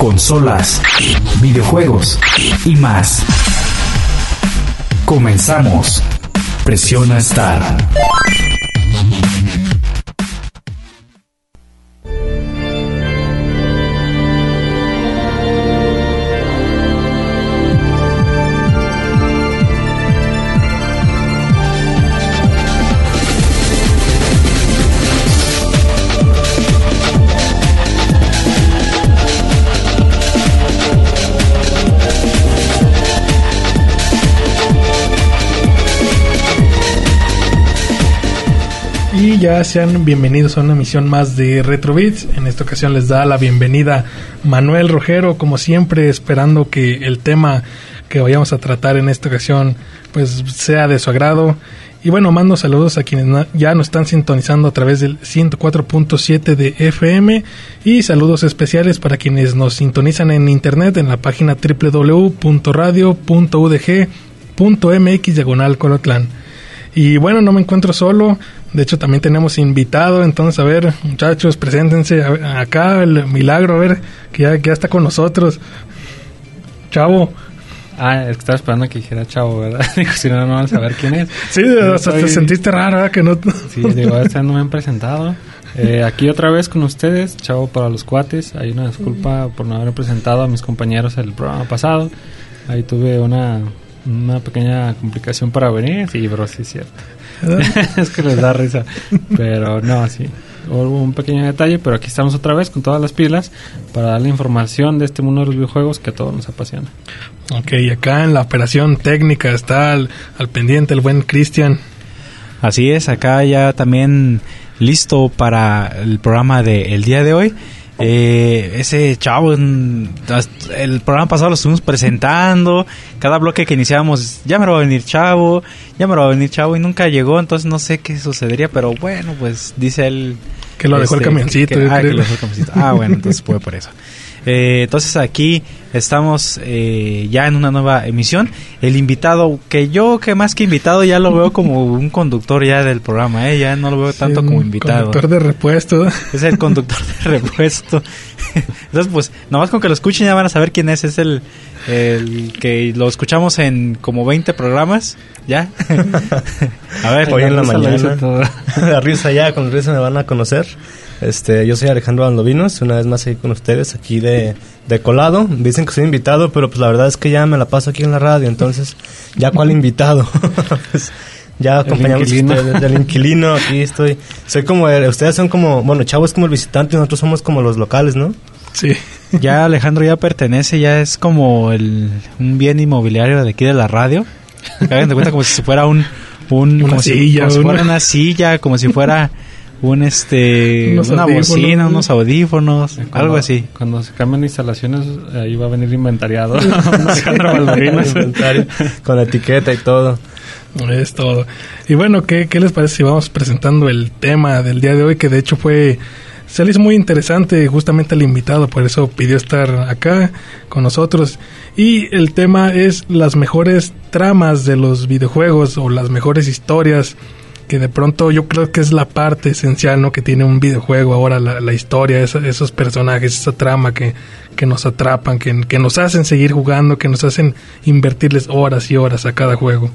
consolas, videojuegos y más. Comenzamos. Presiona Start. Y ya sean bienvenidos a una emisión más de Retrobits. En esta ocasión les da la bienvenida Manuel Rojero, como siempre, esperando que el tema que vayamos a tratar en esta ocasión pues sea de su agrado. Y bueno, mando saludos a quienes ya nos están sintonizando a través del 104.7 de FM y saludos especiales para quienes nos sintonizan en internet en la página www.radio.udg.mx/Colotlán. Y bueno, no me encuentro solo, de hecho también tenemos invitado, entonces a ver, muchachos, preséntense acá, el Milagro, a ver, que ya está con nosotros. Chavo. Es que estaba esperando que dijera Chavo, ¿verdad? Digo, si no, no van a saber quién es. Sí, hasta te sentiste raro, ¿verdad? Que no... Sí, digo, no me han presentado. Aquí otra vez con ustedes, Chavo para los cuates. Hay una disculpa por no haber presentado a mis compañeros el programa pasado. Ahí tuve una pequeña complicación para venir. Sí, bro, sí es cierto. Es que les da risa. Pero no, sí. Hubo un pequeño detalle, pero aquí estamos otra vez con todas las pilas para darle información de este mundo de los videojuegos que a todos nos apasiona. Ok, acá en la operación técnica está al pendiente el buen Cristian. Así es, acá ya también listo para el programa del día de hoy. Ese Chavo, el programa pasado lo estuvimos presentando, cada bloque que iniciábamos, ya me lo va a venir Chavo, y nunca llegó, entonces no sé qué sucedería, pero bueno, pues dice él que lo dejó el camioncito. Que lo dejó el camioncito. Bueno, entonces fue por eso. Entonces aquí estamos ya en una nueva emisión. El invitado, que más que invitado ya lo veo como un conductor ya del programa, ya no lo veo tanto como invitado. Conductor de repuesto. Es el conductor de repuesto. Entonces pues, nomás con que lo escuchen ya van a saber quién es. Es el que lo escuchamos en como 20 programas, ¿ya? A ver, hoy en la mañana. La risa ya, con risa me van a conocer. Yo soy Alejandro Andovinos, una vez más aquí con ustedes, aquí de colado. Dicen que soy invitado, pero pues la verdad es que ya me la paso aquí en la radio, entonces, ¿ya cuál invitado? Pues, ya acompañamos a ustedes, del inquilino, aquí estoy. Soy como, ustedes son como, bueno, Chavo es como el visitante y nosotros somos como los locales, ¿no? Sí. Ya Alejandro ya pertenece, ya es como un bien inmobiliario de aquí de la radio. Hagan de cuenta como si fuera una silla, como si fuera una bocina, unos audífonos, algo así. Cuando se cambian instalaciones, ahí va a venir inventariado. Alejandro Valdovinos. Con etiqueta y todo. Es todo. Y bueno, ¿qué les parece si vamos presentando el tema del día de hoy? Que de hecho se le hizo muy interesante justamente el invitado, por eso pidió estar acá con nosotros. Y el tema es las mejores tramas de los videojuegos o las mejores historias, que de pronto yo creo que es la parte esencial, ¿no?, que tiene un videojuego ahora, la historia, esos personajes, esa trama que nos atrapan, que nos hacen seguir jugando, que nos hacen invertirles horas y horas a cada juego.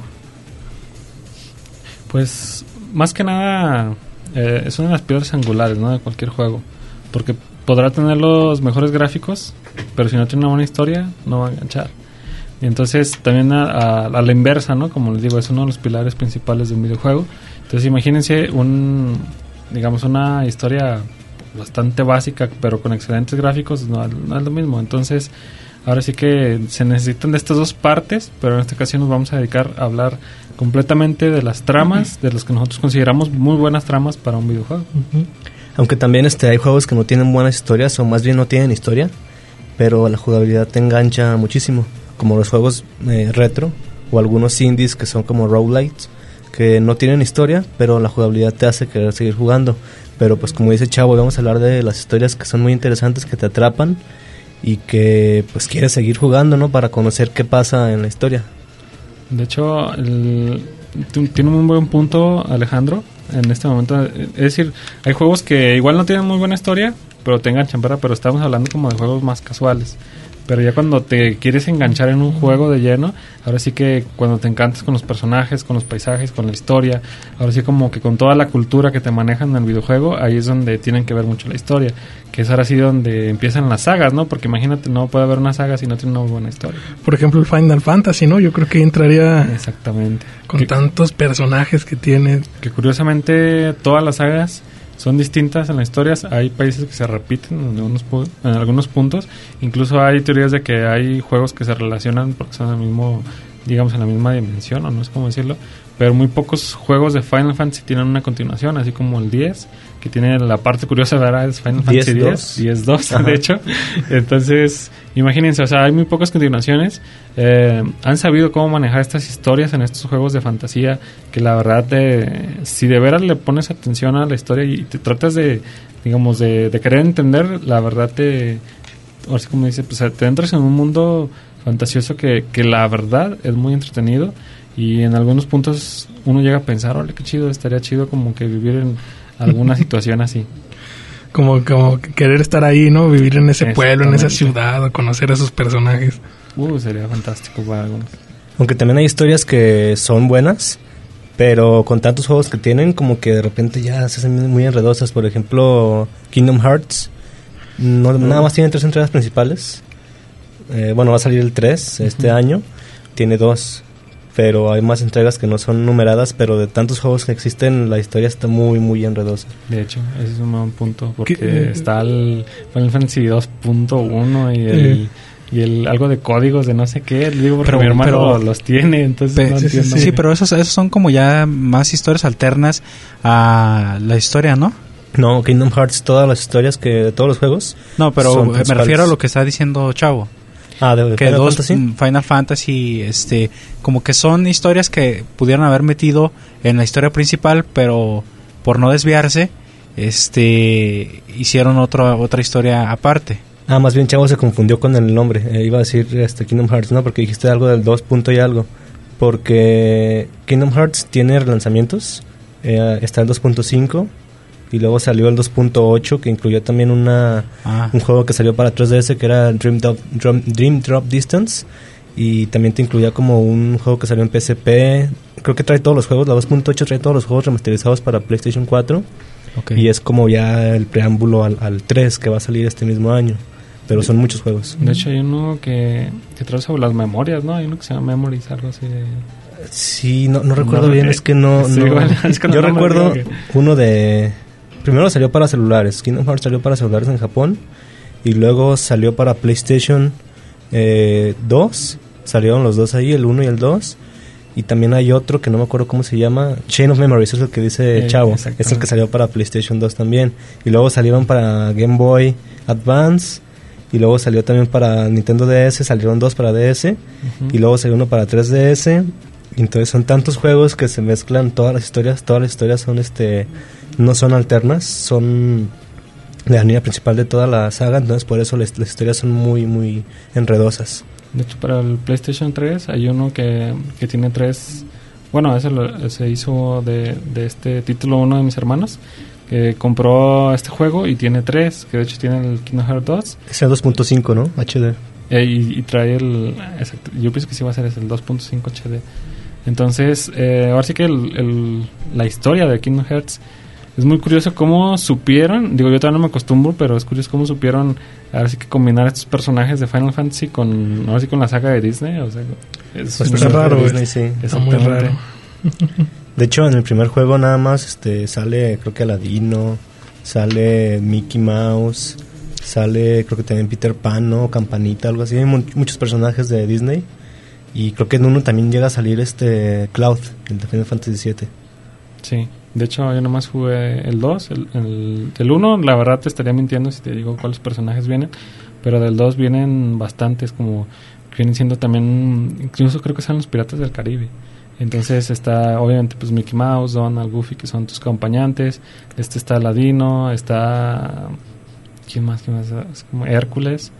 Pues más que nada es una de las piedras angulares, ¿no?, de cualquier juego, porque podrá tener los mejores gráficos, pero si no tiene una buena historia no va a enganchar. Y entonces también a la inversa, ¿no?, como les digo, es uno de los pilares principales de un videojuego. Entonces imagínense una historia bastante básica, pero con excelentes gráficos, no es lo mismo. Entonces ahora sí que se necesitan de estas dos partes, pero en esta ocasión nos vamos a dedicar a hablar completamente de las tramas, de los que nosotros consideramos muy buenas tramas para un videojuego. Aunque también hay juegos que no tienen buenas historias, o más bien no tienen historia, pero la jugabilidad te engancha muchísimo, como los juegos retro, o algunos indies que son como roguelites, que no tienen historia, pero la jugabilidad te hace querer seguir jugando. Pero pues como dice Chavo, vamos a hablar de las historias que son muy interesantes, que te atrapan y que pues quieres seguir jugando, ¿no?, para conocer qué pasa en la historia. De hecho, tiene un muy buen punto Alejandro en este momento. Es decir, hay juegos que igual no tienen muy buena historia, pero te enganchan, ¿verdad? Pero estamos hablando como de juegos más casuales. Pero ya cuando te quieres enganchar en un juego de lleno, ahora sí que cuando te encantas con los personajes, con los paisajes, con la historia, ahora sí como que con toda la cultura que te manejan en el videojuego, ahí es donde tienen que ver mucho la historia, que es ahora sí donde empiezan las sagas, ¿no? Porque imagínate, no puede haber una saga si no tiene una buena historia. Por ejemplo, el Final Fantasy, ¿no? Yo creo que entraría Exactamente. con tantos personajes que tiene. Que curiosamente todas las sagas son distintas en las historias. Hay países que se repiten en algunos puntos. Incluso hay teorías de que hay juegos que se relacionan porque son el mismo, digamos, en la misma dimensión, o no sé cómo decirlo. Pero muy pocos juegos de Final Fantasy tienen una continuación, así como el 10, que tiene la parte curiosa, ¿verdad? Es Final Fantasy 10-2, de hecho. Entonces, imagínense, o sea, hay muy pocas continuaciones. Han sabido cómo manejar estas historias en estos juegos de fantasía, que la verdad, si de veras le pones atención a la historia y te tratas de, digamos, de querer entender, la verdad ahora sí como dice, pues te entras en un mundo fantasioso que la verdad es muy entretenido. Y en algunos puntos uno llega a pensar, órale, qué chido, estaría chido como que vivir en alguna situación así. Como querer estar ahí, ¿no? Vivir en ese pueblo, en esa ciudad, o conocer a esos personajes. Sería fantástico para algunos. Aunque también hay historias que son buenas, pero con tantos juegos que tienen, como que de repente ya se hacen muy enredosas. Por ejemplo, Kingdom Hearts, nada más tiene 3 entregas principales. Va a salir el 3 este año, tiene 2. Pero hay más entregas que no son numeradas, pero de tantos juegos que existen, la historia está muy, muy enredosa. De hecho, ese es un buen punto, porque está el Final Fantasy 2.1 y el algo de códigos de no sé qué, digo, porque mi hermano los tiene, entonces no entiendo. Sí, pero esos son como ya más historias alternas a la historia, ¿no? No, Kingdom Hearts, todas las historias de todos los juegos. No, pero me refiero a lo que está diciendo Chavo. ¿De que Final Fantasy, como que son historias que pudieron haber metido en la historia principal, pero por no desviarse, hicieron otra historia aparte. Más bien Chavo se confundió con el nombre. Iba a decir Kingdom Hearts, ¿no? Porque dijiste algo del 2 punto y algo. Porque Kingdom Hearts tiene relanzamientos. Está el 2.5 y luego salió el 2.8, que incluyó también un juego que salió para 3DS que era Dream Drop Distance, y también te incluía como un juego que salió en PSP. Creo que trae todos los juegos, la 2.8 trae todos los juegos remasterizados para PlayStation 4. Okay. Y es como ya el preámbulo al 3 que va a salir este mismo año. Pero son muchos juegos. De hecho hay uno que trae sobre las memorias, ¿no? Hay uno que se llama Memories, algo así de... Sí, no recuerdo bien, es que no... Sí, bueno, es que yo recuerdo uno de... Primero salió para celulares. Kingdom Hearts salió para celulares en Japón. Y luego salió para PlayStation 2. Salieron los dos ahí, el 1 y el 2. Y también hay otro que no me acuerdo cómo se llama. Chain of Memories, es el que dice Chavo. Es el que salió para PlayStation 2 también. Y luego salieron para Game Boy Advance. Y luego salió también para Nintendo DS. Salieron 2 para DS. Y luego salió uno para 3DS. Y entonces son tantos juegos que se mezclan todas las historias. Todas las historias son no son alternas, son de la línea principal de toda la saga. Entonces por eso las historias son muy, muy enredosas. De hecho, para el PlayStation 3 hay uno que tiene 3... Bueno, se hizo de este título uno de mis hermanos, que compró este juego y tiene 3, que de hecho tiene el Kingdom Hearts 2. Es el 2.5, ¿no? HD. Y trae exacto, yo pienso que sí va a ser el 2.5 HD. Entonces, ahora sí que la historia de Kingdom Hearts es muy curioso cómo supieron, digo, yo todavía no me acostumbro, pero es curioso cómo supieron ahora sí que combinar estos personajes de Final Fantasy con la saga de Disney. O sea, es raro, Disney, sí. Es muy raro. De hecho, en el primer juego nada más sale, creo que Aladino, sale Mickey Mouse, sale creo que también Peter Pan, ¿no? Campanita, algo así. Hay muchos personajes de Disney. Y creo que en uno también llega a salir Cloud, el de Final Fantasy VII. Sí, de hecho yo nomás jugué el 2, el 1, la verdad te estaría mintiendo si te digo cuáles personajes vienen, pero del 2 vienen bastantes, como vienen siendo también, incluso creo que son los Piratas del Caribe. Entonces está obviamente pues Mickey Mouse, Donald, Goofy, que son tus acompañantes, está Aladino, está... ¿Quién más? Es como Hércules,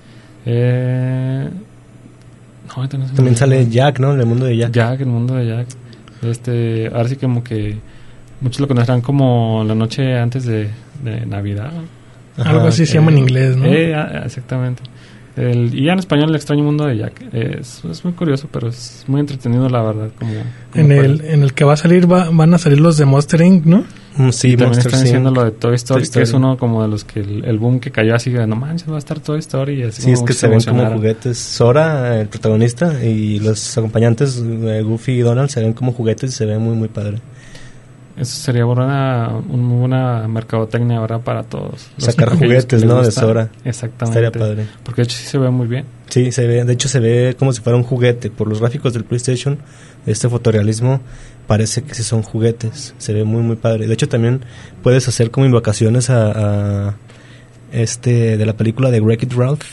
no, también sale Jack, ¿no? En el mundo de Jack. El mundo de Jack. Ahora sí como que muchos lo conocerán como la noche antes de Navidad. Algo así se llama en inglés, ¿no? Exactamente. Y ya en español, El extraño mundo de Jack. Es muy curioso, pero es muy entretenido, la verdad. En el que va a salir, van a salir los de Monster Inc., ¿no? Sí, y también Monster están Inc. diciendo lo de Toy Story, que es uno como de los que el boom que cayó así de no manches, va a estar Toy Story. Y así Sí, es que se ven como emocionaron. juguetes. Sora, el protagonista, y los acompañantes, Goofy y Donald, se ven como juguetes y se ve muy, muy padre. Eso sería una muy buena mercadotecnia, ¿verdad? Para todos. Sacar Aquellos que juguetes, les ¿no? De gusta. Sora. Exactamente. Estaría padre. Porque de hecho sí se ve muy bien. Sí, se ve, de hecho se ve como si fuera un juguete. Por los gráficos del PlayStation, este fotorrealismo parece que sí son juguetes. Se ve muy, muy padre. De hecho también puedes hacer como invocaciones a de la película de Wreck-It Ralph.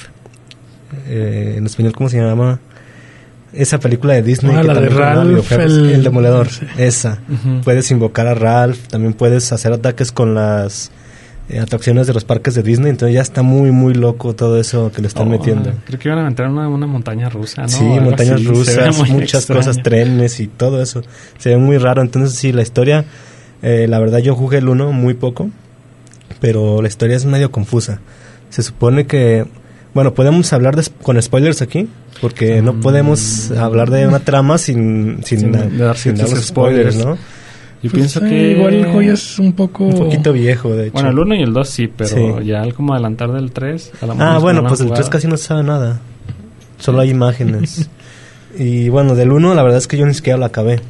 En español, ¿cómo se llama? Esa película de Disney. La de Ralph, el Demoledor. Sí. Esa. Uh-huh. Puedes invocar a Ralph. También puedes hacer ataques con las atracciones de los parques de Disney. Entonces ya está muy, muy loco todo eso que le están metiendo. Creo que iban a aventar una montaña rusa, ¿no? Sí, Algo montañas así. rusas, muchas extraño. cosas, trenes y todo eso. Se ve muy raro. Entonces sí, la historia, la verdad yo jugué el 1 muy poco, pero la historia es medio confusa. Se supone que... Bueno, podemos hablar con spoilers aquí, porque no podemos hablar de una trama sin dar los spoilers, ¿no? Yo pienso que... Igual el juego es un poquito viejo, de hecho. Bueno, el 1 y el 2 sí, pero sí. Ya al como adelantar del 3... A la bueno, pues el 3 casi no se sabe nada. Solo hay imágenes. Y bueno, del 1 la verdad es que yo ni siquiera lo acabé.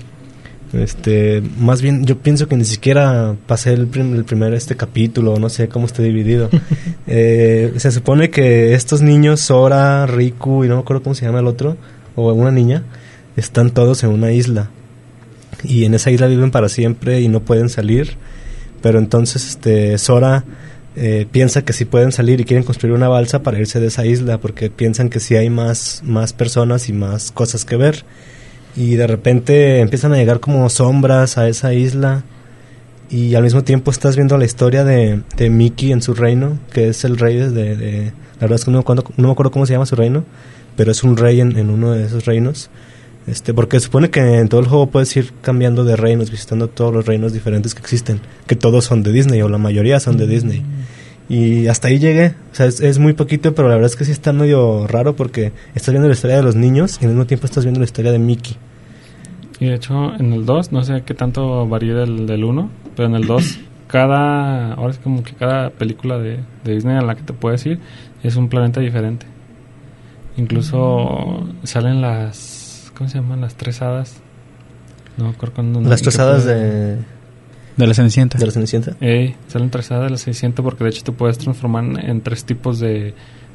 Más bien yo pienso que ni siquiera pasé el primer capítulo, no sé cómo esté dividido. Se supone que estos niños, Sora, Riku y no me acuerdo cómo se llama el otro, o una niña, están todos en una isla y en esa isla viven para siempre y no pueden salir. Pero entonces Sora piensa que sí pueden salir y quieren construir una balsa para irse de esa isla porque piensan que sí hay más personas y más cosas que ver. Y de repente empiezan a llegar como sombras a esa isla y al mismo tiempo estás viendo la historia de Mickey en su reino, que es el rey de la verdad es que no me acuerdo cómo se llama su reino, pero es un rey en uno de esos reinos. Porque se supone que en todo el juego puedes ir cambiando de reinos, visitando todos los reinos diferentes que existen, que todos son de Disney o la mayoría son de Disney. Y hasta ahí llegué, o sea, es muy poquito, pero la verdad es que sí está medio raro porque estás viendo la historia de los niños y al mismo tiempo estás viendo la historia de Mickey. Y de hecho, en el 2, no sé qué tanto varía del 1, pero en el 2, ahora es como que cada película de Disney a la que te puedes ir es un planeta diferente. Incluso salen ¿cómo se llaman? Las 3 hadas. No, las 3 hadas de la Cenicienta. ¿De la Cenicienta? Salen 3 hadas de la Cenicienta porque de hecho te puedes transformar en 3 tipos de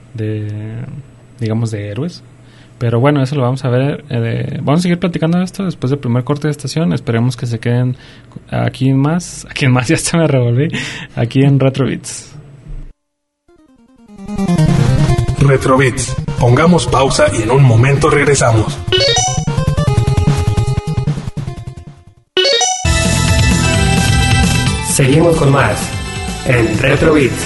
digamos, de héroes. Pero bueno, eso lo vamos a ver. Vamos a seguir platicando de esto después del primer corte de estación. Esperemos que se queden aquí en más, ya se me revolví. Aquí en Retrobits. Retrobits. Pongamos pausa y en un momento regresamos. Seguimos con más en Retrobits.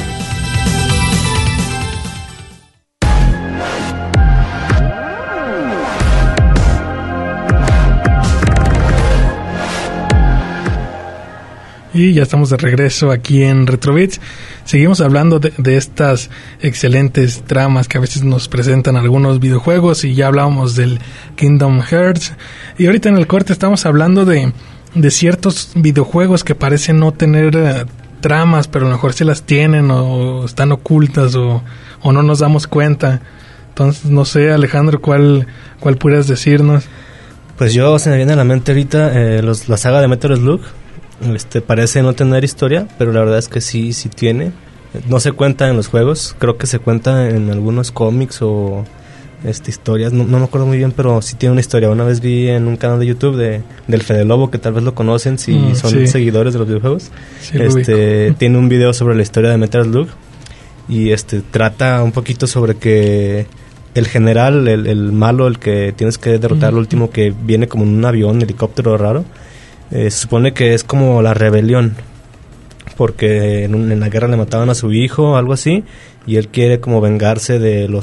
Y ya estamos de regreso aquí en Retrobits. Seguimos hablando de estas excelentes tramas que a veces nos presentan algunos videojuegos y ya hablábamos del Kingdom Hearts. Y ahorita en el corte estamos hablando de ciertos videojuegos que parecen no tener tramas, pero a lo mejor sí las tienen o están ocultas o no nos damos cuenta. Entonces, no sé, Alejandro, ¿cuál pudieras decirnos? Pues yo se me viene a la mente ahorita la saga de Metal Slug. Parece no tener historia, pero la verdad es que sí tiene. No se cuenta en los juegos, creo que se cuenta en algunos cómics o historias, no me acuerdo muy bien, pero sí tiene una historia. Una vez vi en un canal de YouTube del Fede Lobo, que tal vez lo conocen si son seguidores de los videojuegos. Sí, tiene un video sobre la historia de Metal Slug y trata un poquito sobre que el general, el malo, el que tienes que derrotar, el último, que viene como en un avión, helicóptero raro. Se supone que es como la rebelión, porque en la guerra le mataban a su hijo o algo así, y él quiere como vengarse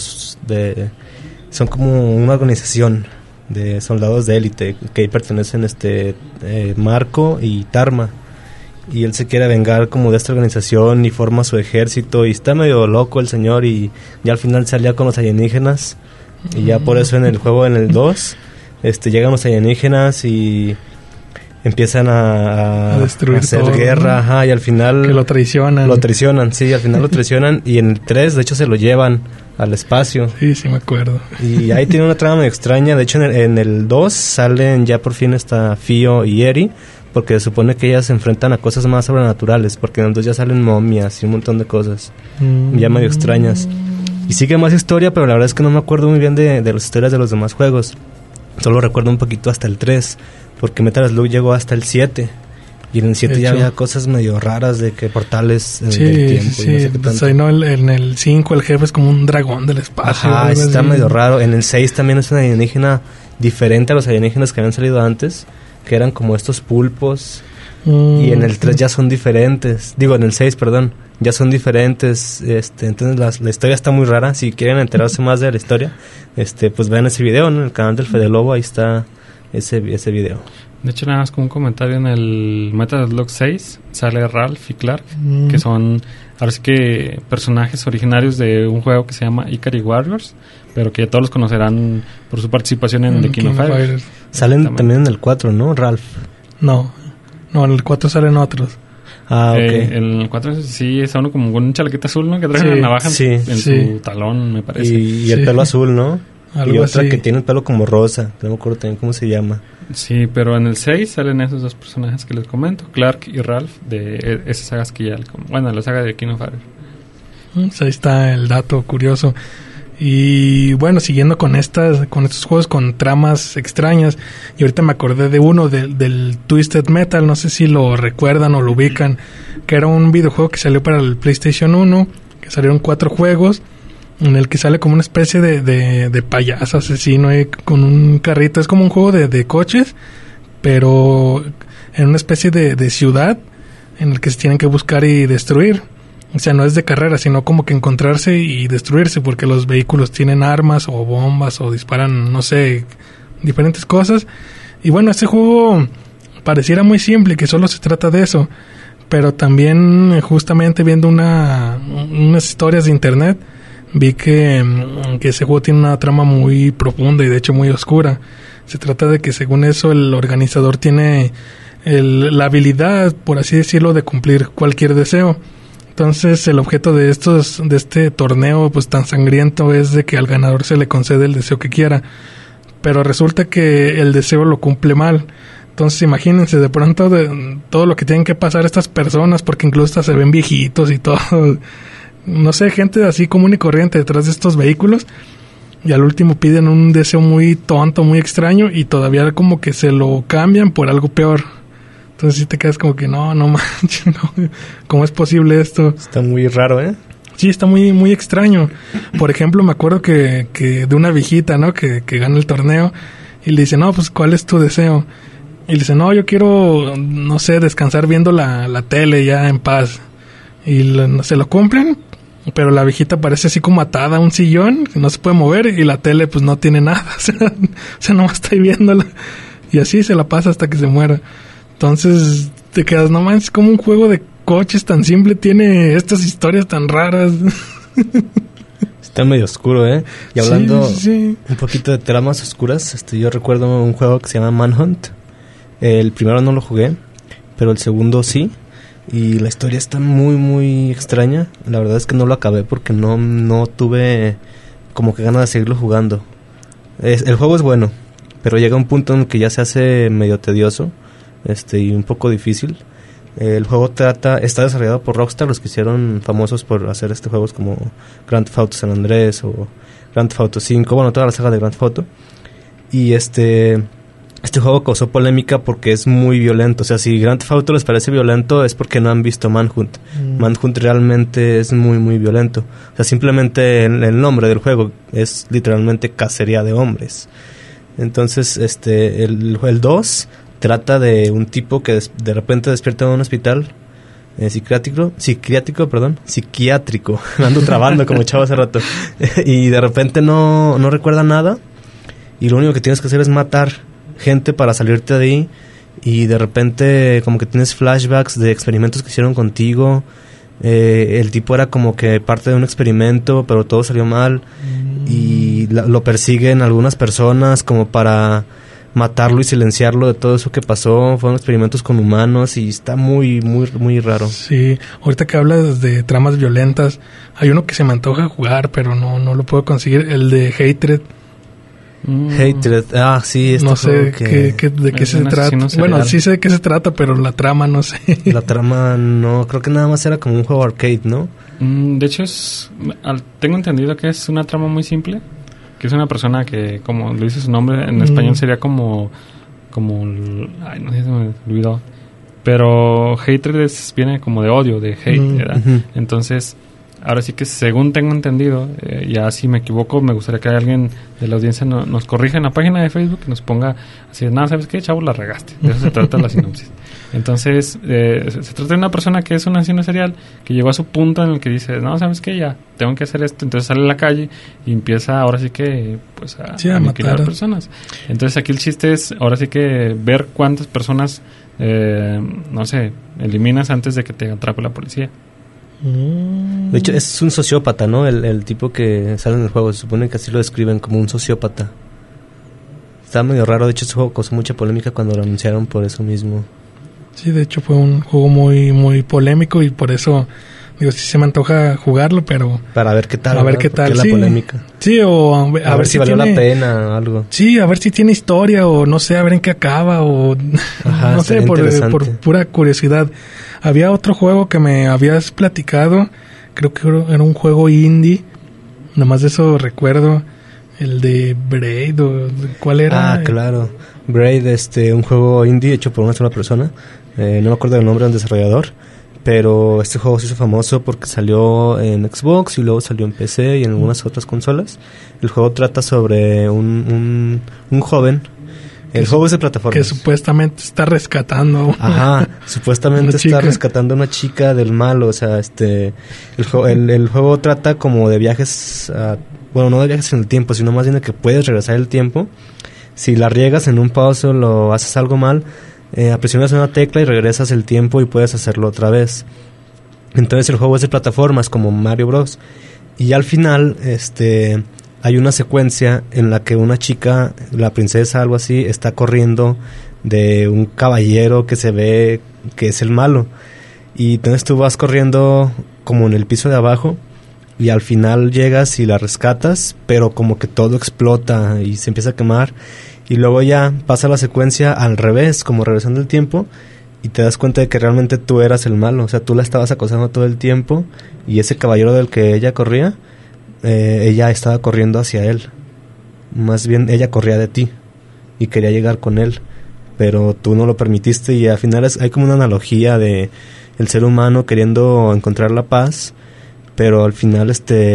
son como una organización de soldados de élite que ahí pertenecen Marco y Tarma, y él se quiere vengar como de esta organización y forma su ejército y está medio loco el señor y ya al final se alía con los alienígenas y ya por eso en el juego, en el 2, llegan los alienígenas y empiezan a destruir, a hacer todo, guerra, ajá, y al final... Que lo traicionan. Lo traicionan, sí, al final lo traicionan y en el 3, de hecho, se lo llevan al espacio. Sí, sí me acuerdo. Y ahí tiene una trama muy extraña. De hecho, en el 2 salen ya por fin esta Fio y Eri, porque se supone que ellas se enfrentan a cosas más sobrenaturales, porque en el 2 ya salen momias y un montón de cosas ya medio extrañas. Y sigue más historia, pero la verdad es que no me acuerdo muy bien de las historias de los demás juegos. Solo recuerdo un poquito hasta el 3, porque Metal Slug llegó hasta el 7. Y en el 7 ya había cosas medio raras de que portales del tiempo. Sí, y no sé qué tanto. En el 5 el jefe es como un dragón del espacio. Ajá, está medio raro. En el 6 también es un alienígena diferente a los alienígenas que habían salido antes, que eran como estos pulpos. Y en el 3 ya son diferentes. Digo, en el 6, perdón. Ya son diferentes. Entonces la historia está muy rara. Si quieren enterarse más de la historia, pues vean ese video, ¿no? En el canal del Fede Lobo. Ahí está ese video. De hecho, nada más como un comentario, en el Metal Slug 6 sale Ralph y Clark, que son, ahora sí que, personajes originarios de un juego que se llama Ikari Warriors, pero que todos los conocerán por su participación en The King of Fighters. Salen también en el 4, ¿no, Ralph? No, en el 4 salen otros. Ah, ok. En el 4 sí es uno como con un chalequita azul, ¿no? Que trae una navaja en su talón, me parece. Y el pelo azul, ¿no? Algo y otra así. Que tiene el pelo como rosa, no me acuerdo también cómo se llama. Sí, pero en el 6 salen esos dos personajes que les comento, Clark y Ralph, de esas sagas que ya... Bueno, la saga de King of Fighters. Pues ahí está el dato curioso. Y bueno, siguiendo con estos juegos con tramas extrañas, y ahorita me acordé de uno del Twisted Metal, no sé si lo recuerdan o lo ubican, que era un videojuego que salió para el PlayStation 1, que salieron 4 juegos, en el que sale como una especie de payaso asesino con un carrito. Es como un juego de coches, pero en una especie de ciudad en el que se tienen que buscar y destruir. O sea, no es de carrera, sino como que encontrarse y destruirse, porque los vehículos tienen armas o bombas o disparan, no sé, diferentes cosas. Y bueno, este juego pareciera muy simple, que solo se trata de eso, pero también justamente viendo unas historias de internet, vi que ese juego tiene una trama muy profunda y de hecho muy oscura. Se trata de que según eso el organizador tiene la habilidad, por así decirlo, de cumplir cualquier deseo. Entonces el objeto de este torneo pues tan sangriento es de que al ganador se le concede el deseo que quiera, pero resulta que el deseo lo cumple mal. Entonces imagínense de pronto todo lo que tienen que pasar estas personas, porque incluso hasta se ven viejitos y todo, no sé, gente así común y corriente detrás de estos vehículos, y al último piden un deseo muy tonto, muy extraño, y todavía como que se lo cambian por algo peor. Entonces sí te quedas como que no manches, no, ¿cómo es posible esto? Está muy raro, ¿eh? Sí, está muy muy extraño. Por ejemplo, me acuerdo que de una viejita, ¿no? Que gana el torneo, y le dice, no, pues ¿cuál es tu deseo? Y le dice, no, yo quiero, no sé, descansar viendo la tele ya en paz. Y se lo cumplen, pero la viejita parece así como atada a un sillón, que no se puede mover, y la tele pues no tiene nada, o sea nomás está ahí viéndola, y así se la pasa hasta que se muera. Entonces te quedas, no manches, como un juego de coches tan simple tiene estas historias tan raras. Está medio oscuro, ¿eh? Y hablando sí. un poquito de tramas oscuras, yo recuerdo un juego que se llama Manhunt. El primero no lo jugué, pero el segundo sí. Y la historia está muy, muy extraña. La verdad es que no lo acabé porque no tuve como que ganas de seguirlo jugando. El juego es bueno, pero llega un punto en el que ya se hace medio tedioso y un poco difícil. El juego está desarrollado por Rockstar, los que hicieron famosos por hacer juegos como Grand Theft Auto San Andrés o Grand Theft Auto 5, bueno, toda la saga de Grand Theft Auto. Y este juego causó polémica porque es muy violento. O sea, si Grand Theft Auto les parece violento es porque no han visto Manhunt. Manhunt realmente es muy, muy violento. O sea, simplemente el nombre del juego es literalmente cacería de hombres. Entonces, el 2 trata de un tipo que de repente despierta en un hospital psiquiátrico. Ando trabando como chavo hace rato. Y de repente no recuerda nada. Y lo único que tienes que hacer es matar gente para salirte de ahí. y de repente como que tienes flashbacks de experimentos que hicieron contigo. El tipo era como que parte de un experimento, pero todo salió mal, y lo persiguen algunas personas como para matarlo y silenciarlo de todo eso que pasó. Fueron experimentos con humanos y está muy, muy, muy raro. Sí, ahorita que hablas de tramas violentas, hay uno que se me antoja jugar, pero no lo puedo conseguir, el de Hatred. Hatred, sí, no sé de qué se trata. Bueno, sí sé de qué se trata, pero la trama no sé. La trama no, creo que nada más era como un juego arcade, ¿no? De hecho, tengo entendido que es una trama muy simple, que es una persona que, como lo dice su nombre, en español sería como ay, no sé si me olvidó, pero hatred viene como de odio, de hate, ¿verdad? Entonces, ahora sí que según tengo entendido, ya si me equivoco, me gustaría que alguien de la audiencia nos corrija en la página de Facebook y nos ponga así, nada, ¿sabes qué, chavo? La regaste. De eso se trata la sinopsis. Entonces, se trata de una persona que es un asesino serial, que llegó a su punto en el que dice, no, ¿sabes qué? Ya, tengo que hacer esto. Entonces sale a la calle y empieza ahora sí que, pues, a aniquilar personas. Entonces aquí el chiste es, ahora sí que ver cuántas personas, no sé, eliminas antes de que te atrape la policía. De hecho, es un sociópata, ¿no? El tipo que sale en el juego. Se supone que así lo describen, como un sociópata. Está medio raro. De hecho, este juego causó mucha polémica cuando lo anunciaron por eso mismo. Sí, de hecho fue un juego muy, muy polémico y por eso, digo, sí se me antoja jugarlo, pero... Para ver qué tal. A ver qué tal, sí. La polémica. Sí, o a ver si valió la pena o algo. Sí, a ver si tiene historia o no sé, a ver en qué acaba o... Ajá, no sé, por pura curiosidad. Había otro juego que me habías platicado, creo que era un juego indie, nomás de eso recuerdo, el de Braid, o ¿cuál era? Claro, Braid, un juego indie hecho por una sola persona, no me acuerdo del nombre del desarrollador, pero este juego se hizo famoso porque salió en Xbox y luego salió en PC y en algunas otras consolas. El juego trata sobre un joven. El juego es de plataformas. Que supuestamente está rescatando. Supuestamente está rescatando a una chica del malo. O sea, el juego trata como de viajes, bueno, no de viajes en el tiempo, sino más bien de que puedes regresar el tiempo. Si la riegas en un puzzle o haces algo mal, presionas una tecla y regresas el tiempo y puedes hacerlo otra vez. Entonces el juego es de plataformas como Mario Bros. Y al final, hay una secuencia en la que una chica, la princesa, algo así, está corriendo de un caballero que se ve que es el malo. Y entonces tú vas corriendo como en el piso de abajo y al final llegas y la rescatas, pero como que todo explota y se empieza a quemar. Y luego ya pasa la secuencia al revés, como regresando el tiempo, y te das cuenta de que realmente tú eras el malo. O sea, tú la estabas acosando todo el tiempo y ese caballero del que ella corría, ella estaba corriendo hacia él. Más bien ella corría de ti y quería llegar con él, pero tú no lo permitiste. Y al final hay como una analogía de el ser humano queriendo encontrar la paz, pero al final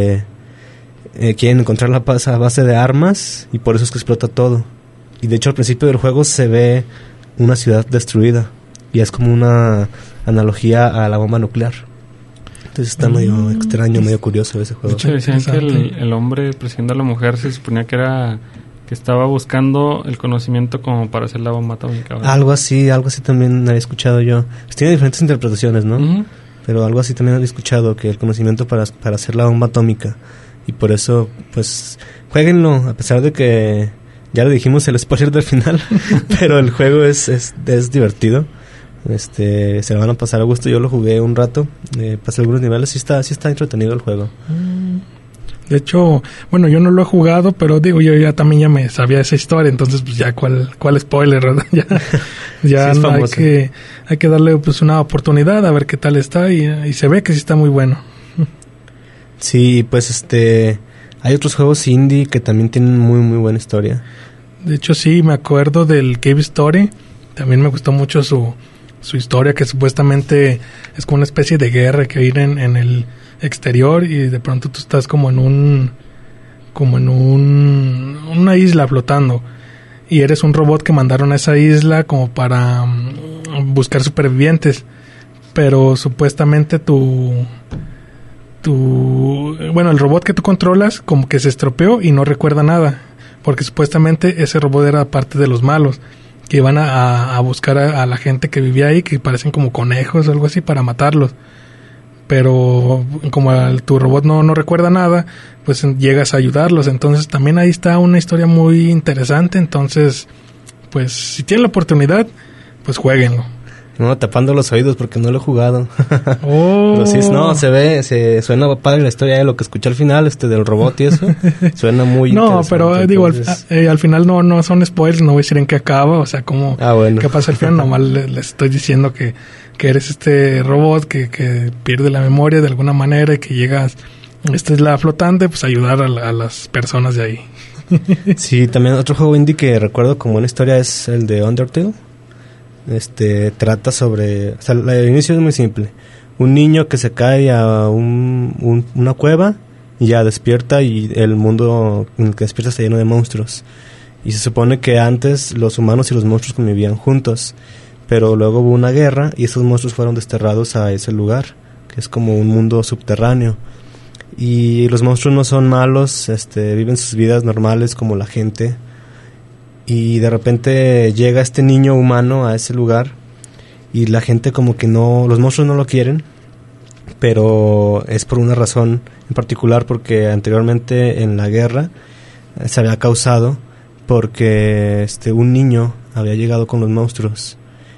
quieren encontrar la paz a base de armas y por eso es que explota todo. Y de hecho al principio del juego se ve una ciudad destruida y es como una analogía a la bomba nuclear. Entonces está medio extraño, medio curioso ese juego. De hecho decían que el hombre persiguiendo a la mujer se suponía que estaba buscando el conocimiento como para hacer la bomba atómica, ¿verdad? Algo así también había escuchado yo. Pues tiene diferentes interpretaciones, ¿no? Pero algo así también había escuchado, que el conocimiento para hacer la bomba atómica. Y por eso, pues, jueguenlo, a pesar de que ya le dijimos el spoiler del final, pero el juego es divertido. Se lo van a pasar a gusto. Yo lo jugué un rato, pasé algunos niveles, sí está entretenido el juego. De hecho, bueno, yo no lo he jugado, pero digo, yo ya me sabía esa historia, entonces pues ya cuál spoiler, ¿verdad? Ya sí, no, hay que darle pues una oportunidad a ver qué tal está y se ve que sí está muy bueno. Sí, pues hay otros juegos indie que también tienen muy muy buena historia. De hecho sí, me acuerdo del Cave Story, también me gustó mucho su historia, que supuestamente es como una especie de guerra que ir en el exterior y de pronto tú estás como en una isla flotando y eres un robot que mandaron a esa isla como para buscar supervivientes, pero supuestamente el robot que tú controlas como que se estropeó y no recuerda nada, porque supuestamente ese robot era parte de los malos. que van a buscar a la gente que vivía ahí, que parecen como conejos o algo así, para matarlos. Pero como tu robot no recuerda nada, pues llegas a ayudarlos. Entonces también ahí está una historia muy interesante. Entonces, pues si tienen la oportunidad, pues jueguenlo. No, tapando los oídos porque no lo he jugado. Oh. Pero sí, no, suena padre la historia de lo que escuché al final, del robot y eso. Suena muy no, interesante. pero digo, entonces... al final no son spoilers, no voy a decir en qué acaba, o sea, cómo, bueno. qué pasa al final, nomás les estoy diciendo que eres este robot que pierde la memoria de alguna manera y que llegas, esta es la flotante, pues ayudar a las personas de ahí. Sí, también otro juego indie que recuerdo como una historia es el de Undertale. Trata sobre... O sea, el inicio es muy simple. Un niño que se cae a una cueva y ya despierta, y el mundo en el que despierta está lleno de monstruos. Y se supone que antes los humanos y los monstruos convivían juntos, pero luego hubo una guerra y esos monstruos fueron desterrados a ese lugar, que es como un mundo subterráneo. Y los monstruos no son malos, viven sus vidas normales como la gente. Y de repente llega este niño humano a ese lugar y la gente como que no, los monstruos no lo quieren, pero es por una razón en particular, porque anteriormente en la guerra se había causado porque un niño había llegado con los monstruos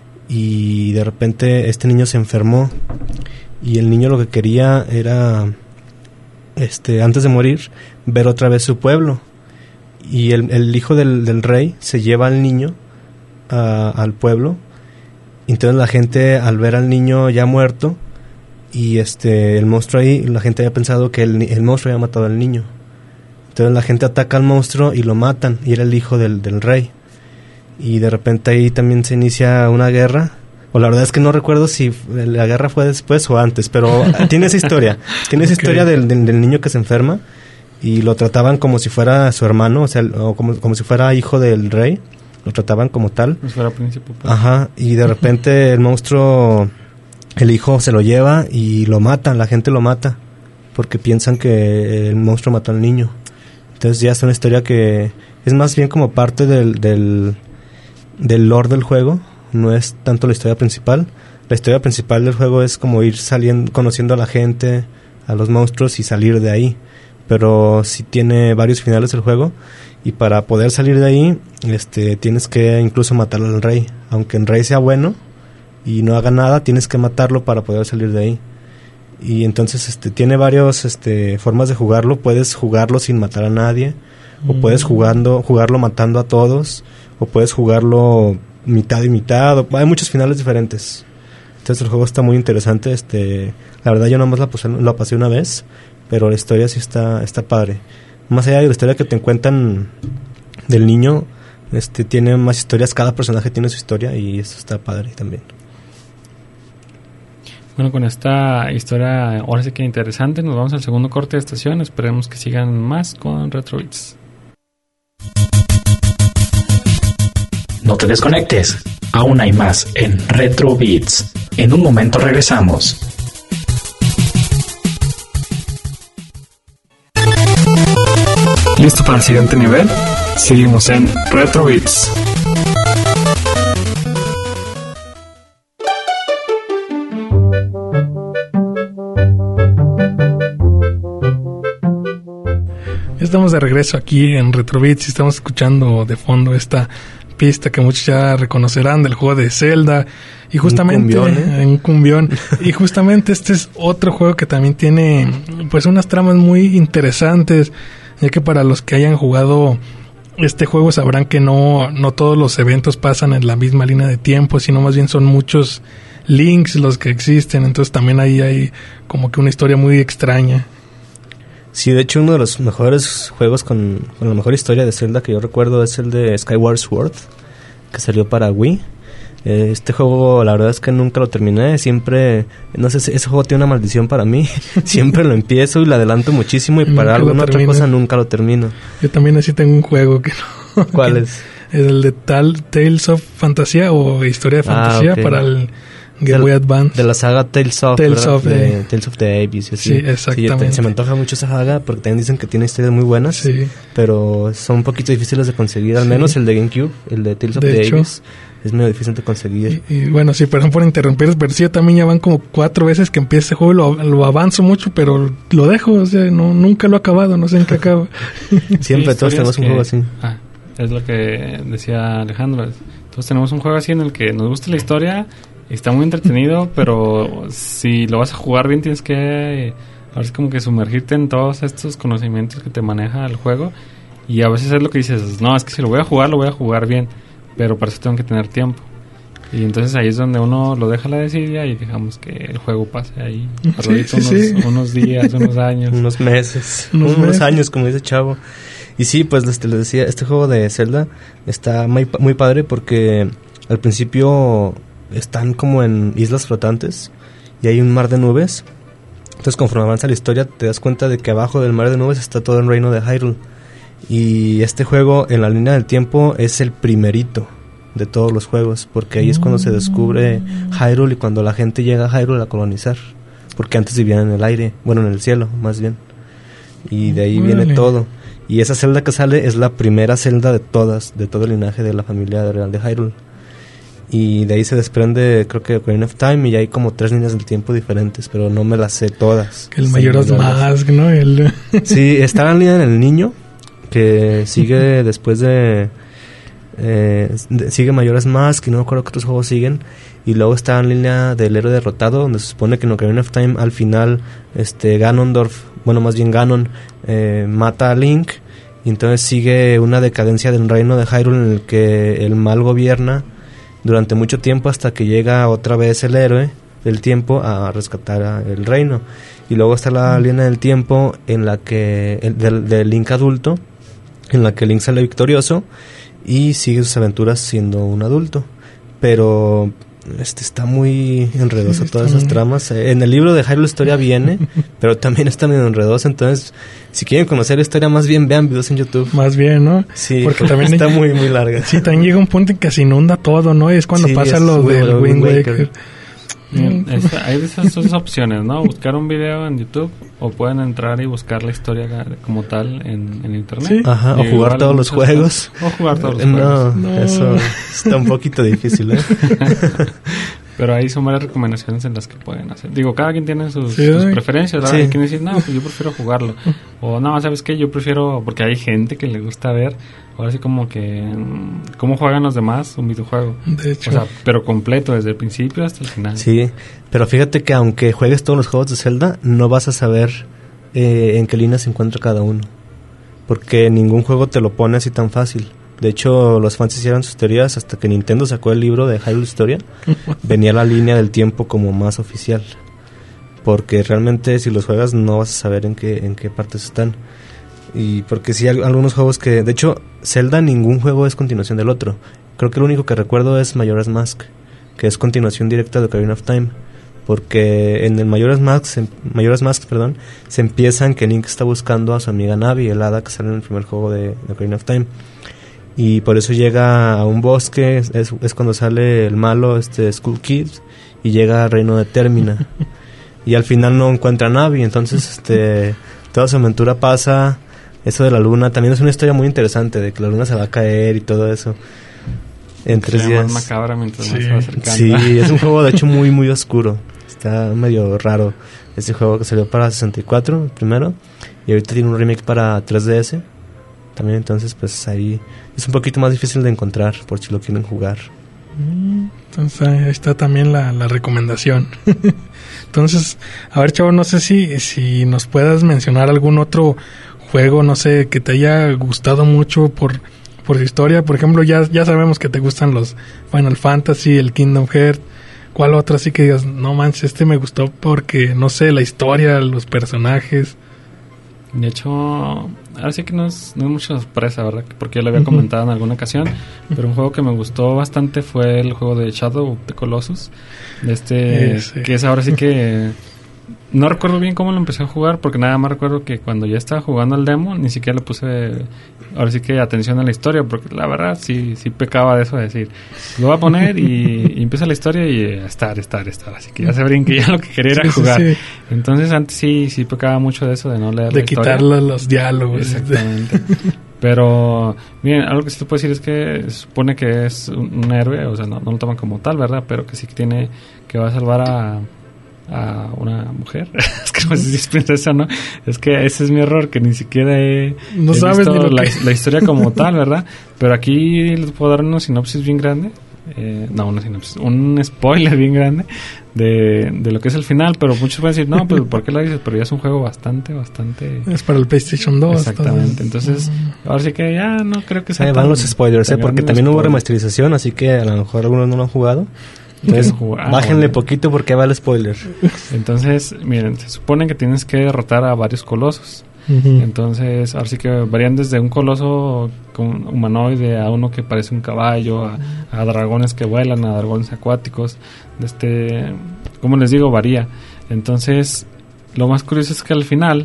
y de repente este niño se enfermó y el niño lo que quería era antes de morir ver otra vez su pueblo. Y el hijo del rey se lleva al niño al pueblo. Entonces la gente, al ver al niño ya muerto y el monstruo ahí, la gente había pensado que el monstruo había matado al niño. Entonces la gente ataca al monstruo y lo matan, y era el hijo del rey. Y de repente ahí también se inicia una guerra. O la verdad es que no recuerdo si la guerra fue después o antes, pero tiene esa historia. Tiene esa historia del niño que se enferma. Y lo trataban como si fuera su hermano, o sea, o como si fuera hijo del rey. Lo trataban como tal. Como si fuera príncipe. Pues. Ajá, y de repente el monstruo, el hijo se lo lleva y lo matan, la gente lo mata, porque piensan que el monstruo mató al niño. Entonces ya es una historia que es más bien como parte del lore del juego, no es tanto la historia principal. La historia principal del juego es como ir conociendo a la gente, a los monstruos y salir de ahí. Pero sí tiene varios finales el juego, y para poder salir de ahí tienes que incluso matar al rey. Aunque el rey sea bueno y no haga nada, tienes que matarlo para poder salir de ahí. Y entonces tiene varias formas de jugarlo. Puedes jugarlo sin matar a nadie, o puedes jugarlo matando a todos, o puedes jugarlo mitad y mitad. Hay muchos finales diferentes. Entonces el juego está muy interesante. La verdad yo nomás la pasé una vez, pero la historia sí está padre. Más allá de la historia que te cuentan del niño, tiene más historias. Cada personaje tiene su historia y eso está padre también. Bueno, con esta historia ahora sí que interesante, nos vamos al segundo corte de estación. Esperemos que sigan más con Retro Beats. No te desconectes, aún hay más en Retro Beats. En un momento regresamos. ¿Listo para el siguiente nivel? Seguimos en Retro Beats. Estamos de regreso aquí en Retro Beats y estamos escuchando de fondo esta pista que muchos ya reconocerán del juego de Zelda, y justamente un cumbión, y justamente este es otro juego que también tiene pues unas tramas muy interesantes, ya que para los que hayan jugado este juego sabrán que no todos los eventos pasan en la misma línea de tiempo, sino más bien son muchos links los que existen. Entonces también ahí hay como que una historia muy extraña. Sí, de hecho uno de los mejores juegos con la mejor historia de Zelda que yo recuerdo es el de Skyward Sword, que salió para Wii. Este juego la verdad es que nunca lo terminé. Siempre, no sé, ese juego tiene una maldición para mí. Siempre lo empiezo y lo adelanto muchísimo, y para alguna otra cosa nunca lo termino. Yo también así tengo un juego que no. ¿Cuál es? El de Tales of Fantasía o Historia de Fantasía, okay, para el Game Boy Advance. De la saga Tales of the Abyss. Sí, exactamente. Sí, se me antoja mucho esa saga porque también dicen que tiene historias muy buenas. Sí. Pero son un poquito difíciles de conseguir. Al menos el de GameCube, el de Tales of the Abyss, es medio difícil de conseguir. Y bueno, sí, perdón por interrumpir, pero sí, yo también ya van como 4 veces que empieza ese juego, lo avanzo mucho, pero lo dejo, o sea, nunca lo he acabado, no sé en qué acaba. Siempre todos tenemos un juego así. Es lo que decía Alejandro. Todos tenemos un juego así en el que nos gusta la historia, está muy entretenido, pero si lo vas a jugar bien tienes que, ahora es como que sumergirte en todos estos conocimientos que te maneja el juego. Y a veces es lo que dices, no, es que si lo voy a jugar bien, pero para eso tengo que tener tiempo. Y entonces ahí es donde uno lo deja a la desidia y dejamos que el juego pase ahí unos días, unos años, unos meses, unos años, como dice Chavo. Y sí, pues les decía, este juego de Zelda está muy, muy padre porque al principio están como en islas flotantes y hay un mar de nubes. Entonces conforme avanza la historia te das cuenta de que abajo del mar de nubes está todo el reino de Hyrule. Y este juego en la línea del tiempo es el primerito de todos los juegos, porque ahí es cuando se descubre Hyrule y cuando la gente llega a Hyrule a colonizar, porque antes vivían en el aire, bueno, en el cielo más bien, y de ahí viene todo. Y esa celda que sale es la primera celda de todo el linaje de la familia real de Hyrule. Y de ahí se desprende, creo que Ocarina of Time, y hay como 3 líneas del tiempo diferentes, pero no me las sé todas. Que el Majora's Mask, ¿no? Sí, está la línea del niño, que sigue después de... sigue Majora's Mask, y no me acuerdo qué otros juegos siguen. Y luego está en línea del héroe derrotado, donde se supone que en Ocarina of Time al final Ganondorf, bueno, más bien Ganon, mata a Link, y entonces sigue una decadencia del reino de Hyrule en el que el mal gobierna durante mucho tiempo hasta que llega otra vez el héroe del tiempo a rescatar el reino. Y luego está la línea del tiempo en la que del Link adulto, en la que Link sale victorioso y sigue sus aventuras siendo un adulto. Pero está muy enredoso, todas esas tramas. En el libro de Hyrule Historia viene, pero también está medio enredoso. Entonces, si quieren conocer la historia, más bien vean videos en YouTube. Más bien, ¿no? Sí, porque también está muy, muy larga. Sí, también llega un punto en que se inunda todo, ¿no? Y es cuando pasa lo del Wind Waker. Hay esas 2 opciones, ¿no? Buscar un video en YouTube o pueden entrar y buscar la historia como tal en internet. ¿Sí? Ajá, o jugar todos los juegos. O jugar todos los juegos. No, eso está un poquito difícil, ¿eh? Pero ahí son varias recomendaciones en las que pueden hacer. Digo, cada quien tiene sus preferencias, ¿verdad? Hay quien dice, no, pues yo prefiero jugarlo. O no, ¿sabes qué? Yo prefiero... Porque hay gente que le gusta ver, ahora sí como que... ¿Cómo juegan los demás un videojuego? De hecho. O sea, pero completo, desde el principio hasta el final. Sí, pero fíjate que aunque juegues todos los juegos de Zelda, no vas a saber en qué línea se encuentra cada uno. Porque ningún juego te lo pone así tan fácil. De hecho, los fans hicieron sus teorías hasta que Nintendo sacó el libro de Hyrule Historia. Venía la línea del tiempo como más oficial. Porque realmente si los juegas no vas a saber en qué partes están. Y porque sí hay algunos juegos que... De hecho, Zelda ningún juego es continuación del otro. Creo que el único que recuerdo es Majora's Mask, que es continuación directa de Ocarina of Time. Porque en el Majora's Mask, se empieza en que Link está buscando a su amiga Navi, el hada que sale en el primer juego de Ocarina of Time. Y por eso llega a un bosque, es cuando sale el malo, Skull Kid, y llega al reino de Termina. Y al final no encuentra a Navi, entonces toda su aventura pasa. Eso de la luna también es una historia muy interesante, de que la luna se va a caer y todo eso en 3 días. Más macabra mientras más se va acercando. Sí, es un juego de hecho muy muy oscuro. Está medio raro. Este juego que salió para 64 primero, y ahorita tiene un remake para 3DS también, entonces pues ahí es un poquito más difícil de encontrar por si lo quieren jugar. Entonces ahí está también la recomendación. Entonces, a ver, Chavo, no sé si nos puedas mencionar algún otro juego, no sé, que te haya gustado mucho por su historia. Por ejemplo, ya sabemos que te gustan los Final Fantasy, el Kingdom Hearts. ¿Cuál otro así que digas, no manches, me gustó porque, no sé, la historia, los personajes? De hecho, ahora sí que no es mucha sorpresa, ¿verdad? Porque yo lo había comentado en alguna ocasión, pero un juego que me gustó bastante fue el juego de Shadow of the Colossus, que es ahora sí que no recuerdo bien cómo lo empecé a jugar, porque nada más recuerdo que cuando ya estaba jugando el demo, ni siquiera le puse, ahora sí que atención a la historia, porque la verdad sí pecaba de eso, de decir, lo voy a poner y empieza la historia y estar, así que ya se brinque, ya lo que quería era jugar. Sí. Entonces antes sí pecaba mucho de eso, de no leer la historia. De quitarle los diálogos. Exactamente. Pero, miren, algo que sí te puedo decir es que se supone que es un héroe, o sea, no lo toman como tal, ¿verdad? Pero que sí que va a salvar a una mujer. Es que no sé si es princesa o no. Es que ese es mi error, que ni siquiera he sabes visto la historia como tal, ¿verdad? Pero aquí les puedo dar una sinopsis bien grande. Una sinopsis, un spoiler bien grande de lo que es el final, pero muchos van a decir, no, pues ¿por qué lo dices? Pero ya es un juego bastante es para el PlayStation 2. Exactamente, entonces ahora sí que ya no creo que sea van los spoilers, porque también hubo remasterización, así que a lo mejor algunos no lo han jugado. Entonces, bájenle poquito porque va el spoiler. Entonces, miren, se supone que tienes que derrotar a varios colosos. Entonces, ahora sí que varían desde un coloso humanoide a uno que parece un caballo, a dragones que vuelan, a dragones acuáticos. Como les digo, varía. Entonces, lo más curioso es que al final,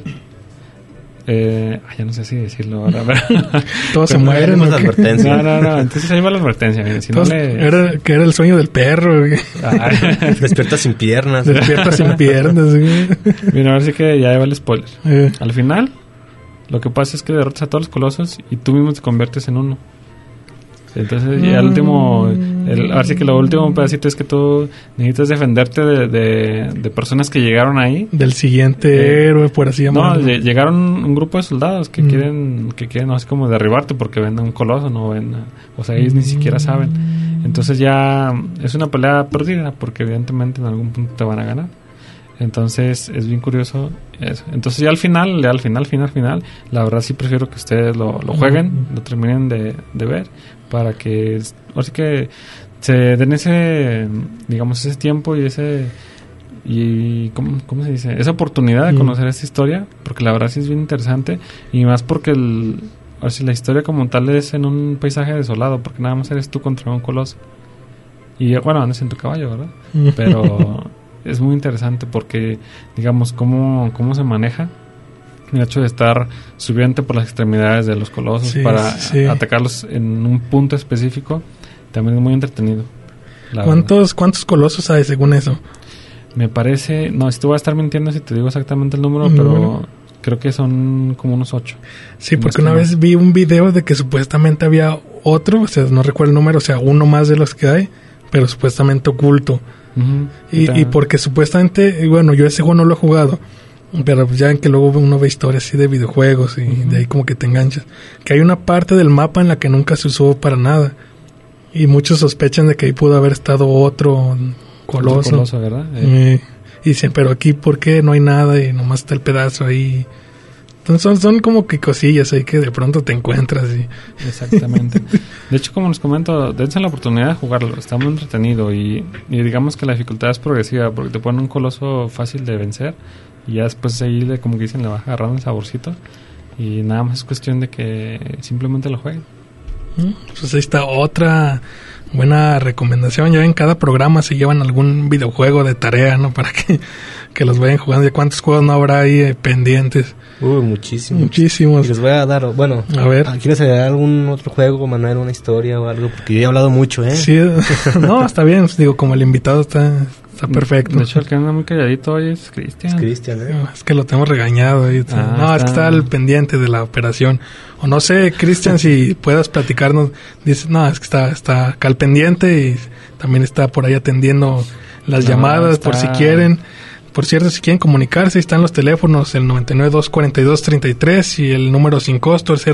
ya no sé si decirlo ahora, todos se mueren. No, entonces ahí va la advertencia. Miren, si todos, que era el sueño del perro. Despierta sin piernas. Mira, ahora sí que ya va el spoiler. Al final, lo que pasa es que derrotas a todos los colosos y tú mismo te conviertes en uno. Entonces, ya el último, ahora sí que lo último pedacito es que tú necesitas defenderte de personas que llegaron ahí. Del siguiente héroe, por así llamarlo. No, llegaron un grupo de soldados que quieren, no así como derribarte porque ven a un coloso, no ven, o sea, ellos ni siquiera saben. Entonces ya es una pelea perdida porque evidentemente en algún punto te van a ganar. Entonces es bien curioso eso. Entonces ya al final, la verdad sí prefiero que ustedes lo jueguen, lo terminen de ver, para que así que se den ese tiempo y ¿cómo se dice? Esa oportunidad de conocer esta historia, porque la verdad sí es bien interesante, y más porque la historia como tal es en un paisaje desolado, porque nada más eres tú contra un coloso. Y bueno, andas en tu caballo, ¿verdad? Pero es muy interesante porque, digamos, cómo se maneja el hecho de estar subiendo por las extremidades de los colosos para atacarlos en un punto específico. También es muy entretenido. ¿Cuántos colosos hay según eso? Me parece, no, si te voy a estar mintiendo si te digo exactamente el número, pero creo que son como unos 8. Sí, porque una vez vi un video de que supuestamente había otro, o sea, no recuerdo el número, o sea, uno más de los que hay, pero supuestamente oculto. Y porque supuestamente, bueno, yo ese juego no lo he jugado, pero ya en que luego uno ve historias así de videojuegos y de ahí como que te enganchas, que hay una parte del mapa en la que nunca se usó para nada y muchos sospechan de que ahí pudo haber estado otro coloso. Otro coloso, ¿verdad? Y dicen, pero aquí ¿por qué no hay nada? Y nomás está el pedazo ahí. Entonces son como que cosillas ahí que de pronto te encuentras. Exactamente. De hecho, como les comento, dense la oportunidad de jugarlo. Está muy entretenido y digamos que la dificultad es progresiva porque te ponen un coloso fácil de vencer y ya después ahí, como que dicen, le va agarrando el saborcito y nada más es cuestión de que simplemente lo jueguen. Pues ahí está otra buena recomendación. Ya en cada programa se llevan algún videojuego de tarea, ¿no? Para que los vayan jugando. ¿Y cuántos juegos no habrá ahí pendientes? Muchísimos. Y les voy a dar, bueno, a ver. ¿Quieres agregar algún otro juego, Manuel, una historia o algo? Porque yo he hablado mucho, ¿eh? Sí, no, está bien. Digo, como el invitado está perfecto. De hecho, el que anda muy calladito hoy es Cristian. Es Cristian, ¿eh? Es que lo tengo regañado. Es que está al pendiente de la operación. O no sé, Cristian, si puedas platicarnos. Dice, no, es que está acá al pendiente y también está por ahí atendiendo las llamadas por si quieren. Por cierto, si quieren comunicarse, están los teléfonos, el 99-242-33 y el número sin costo, el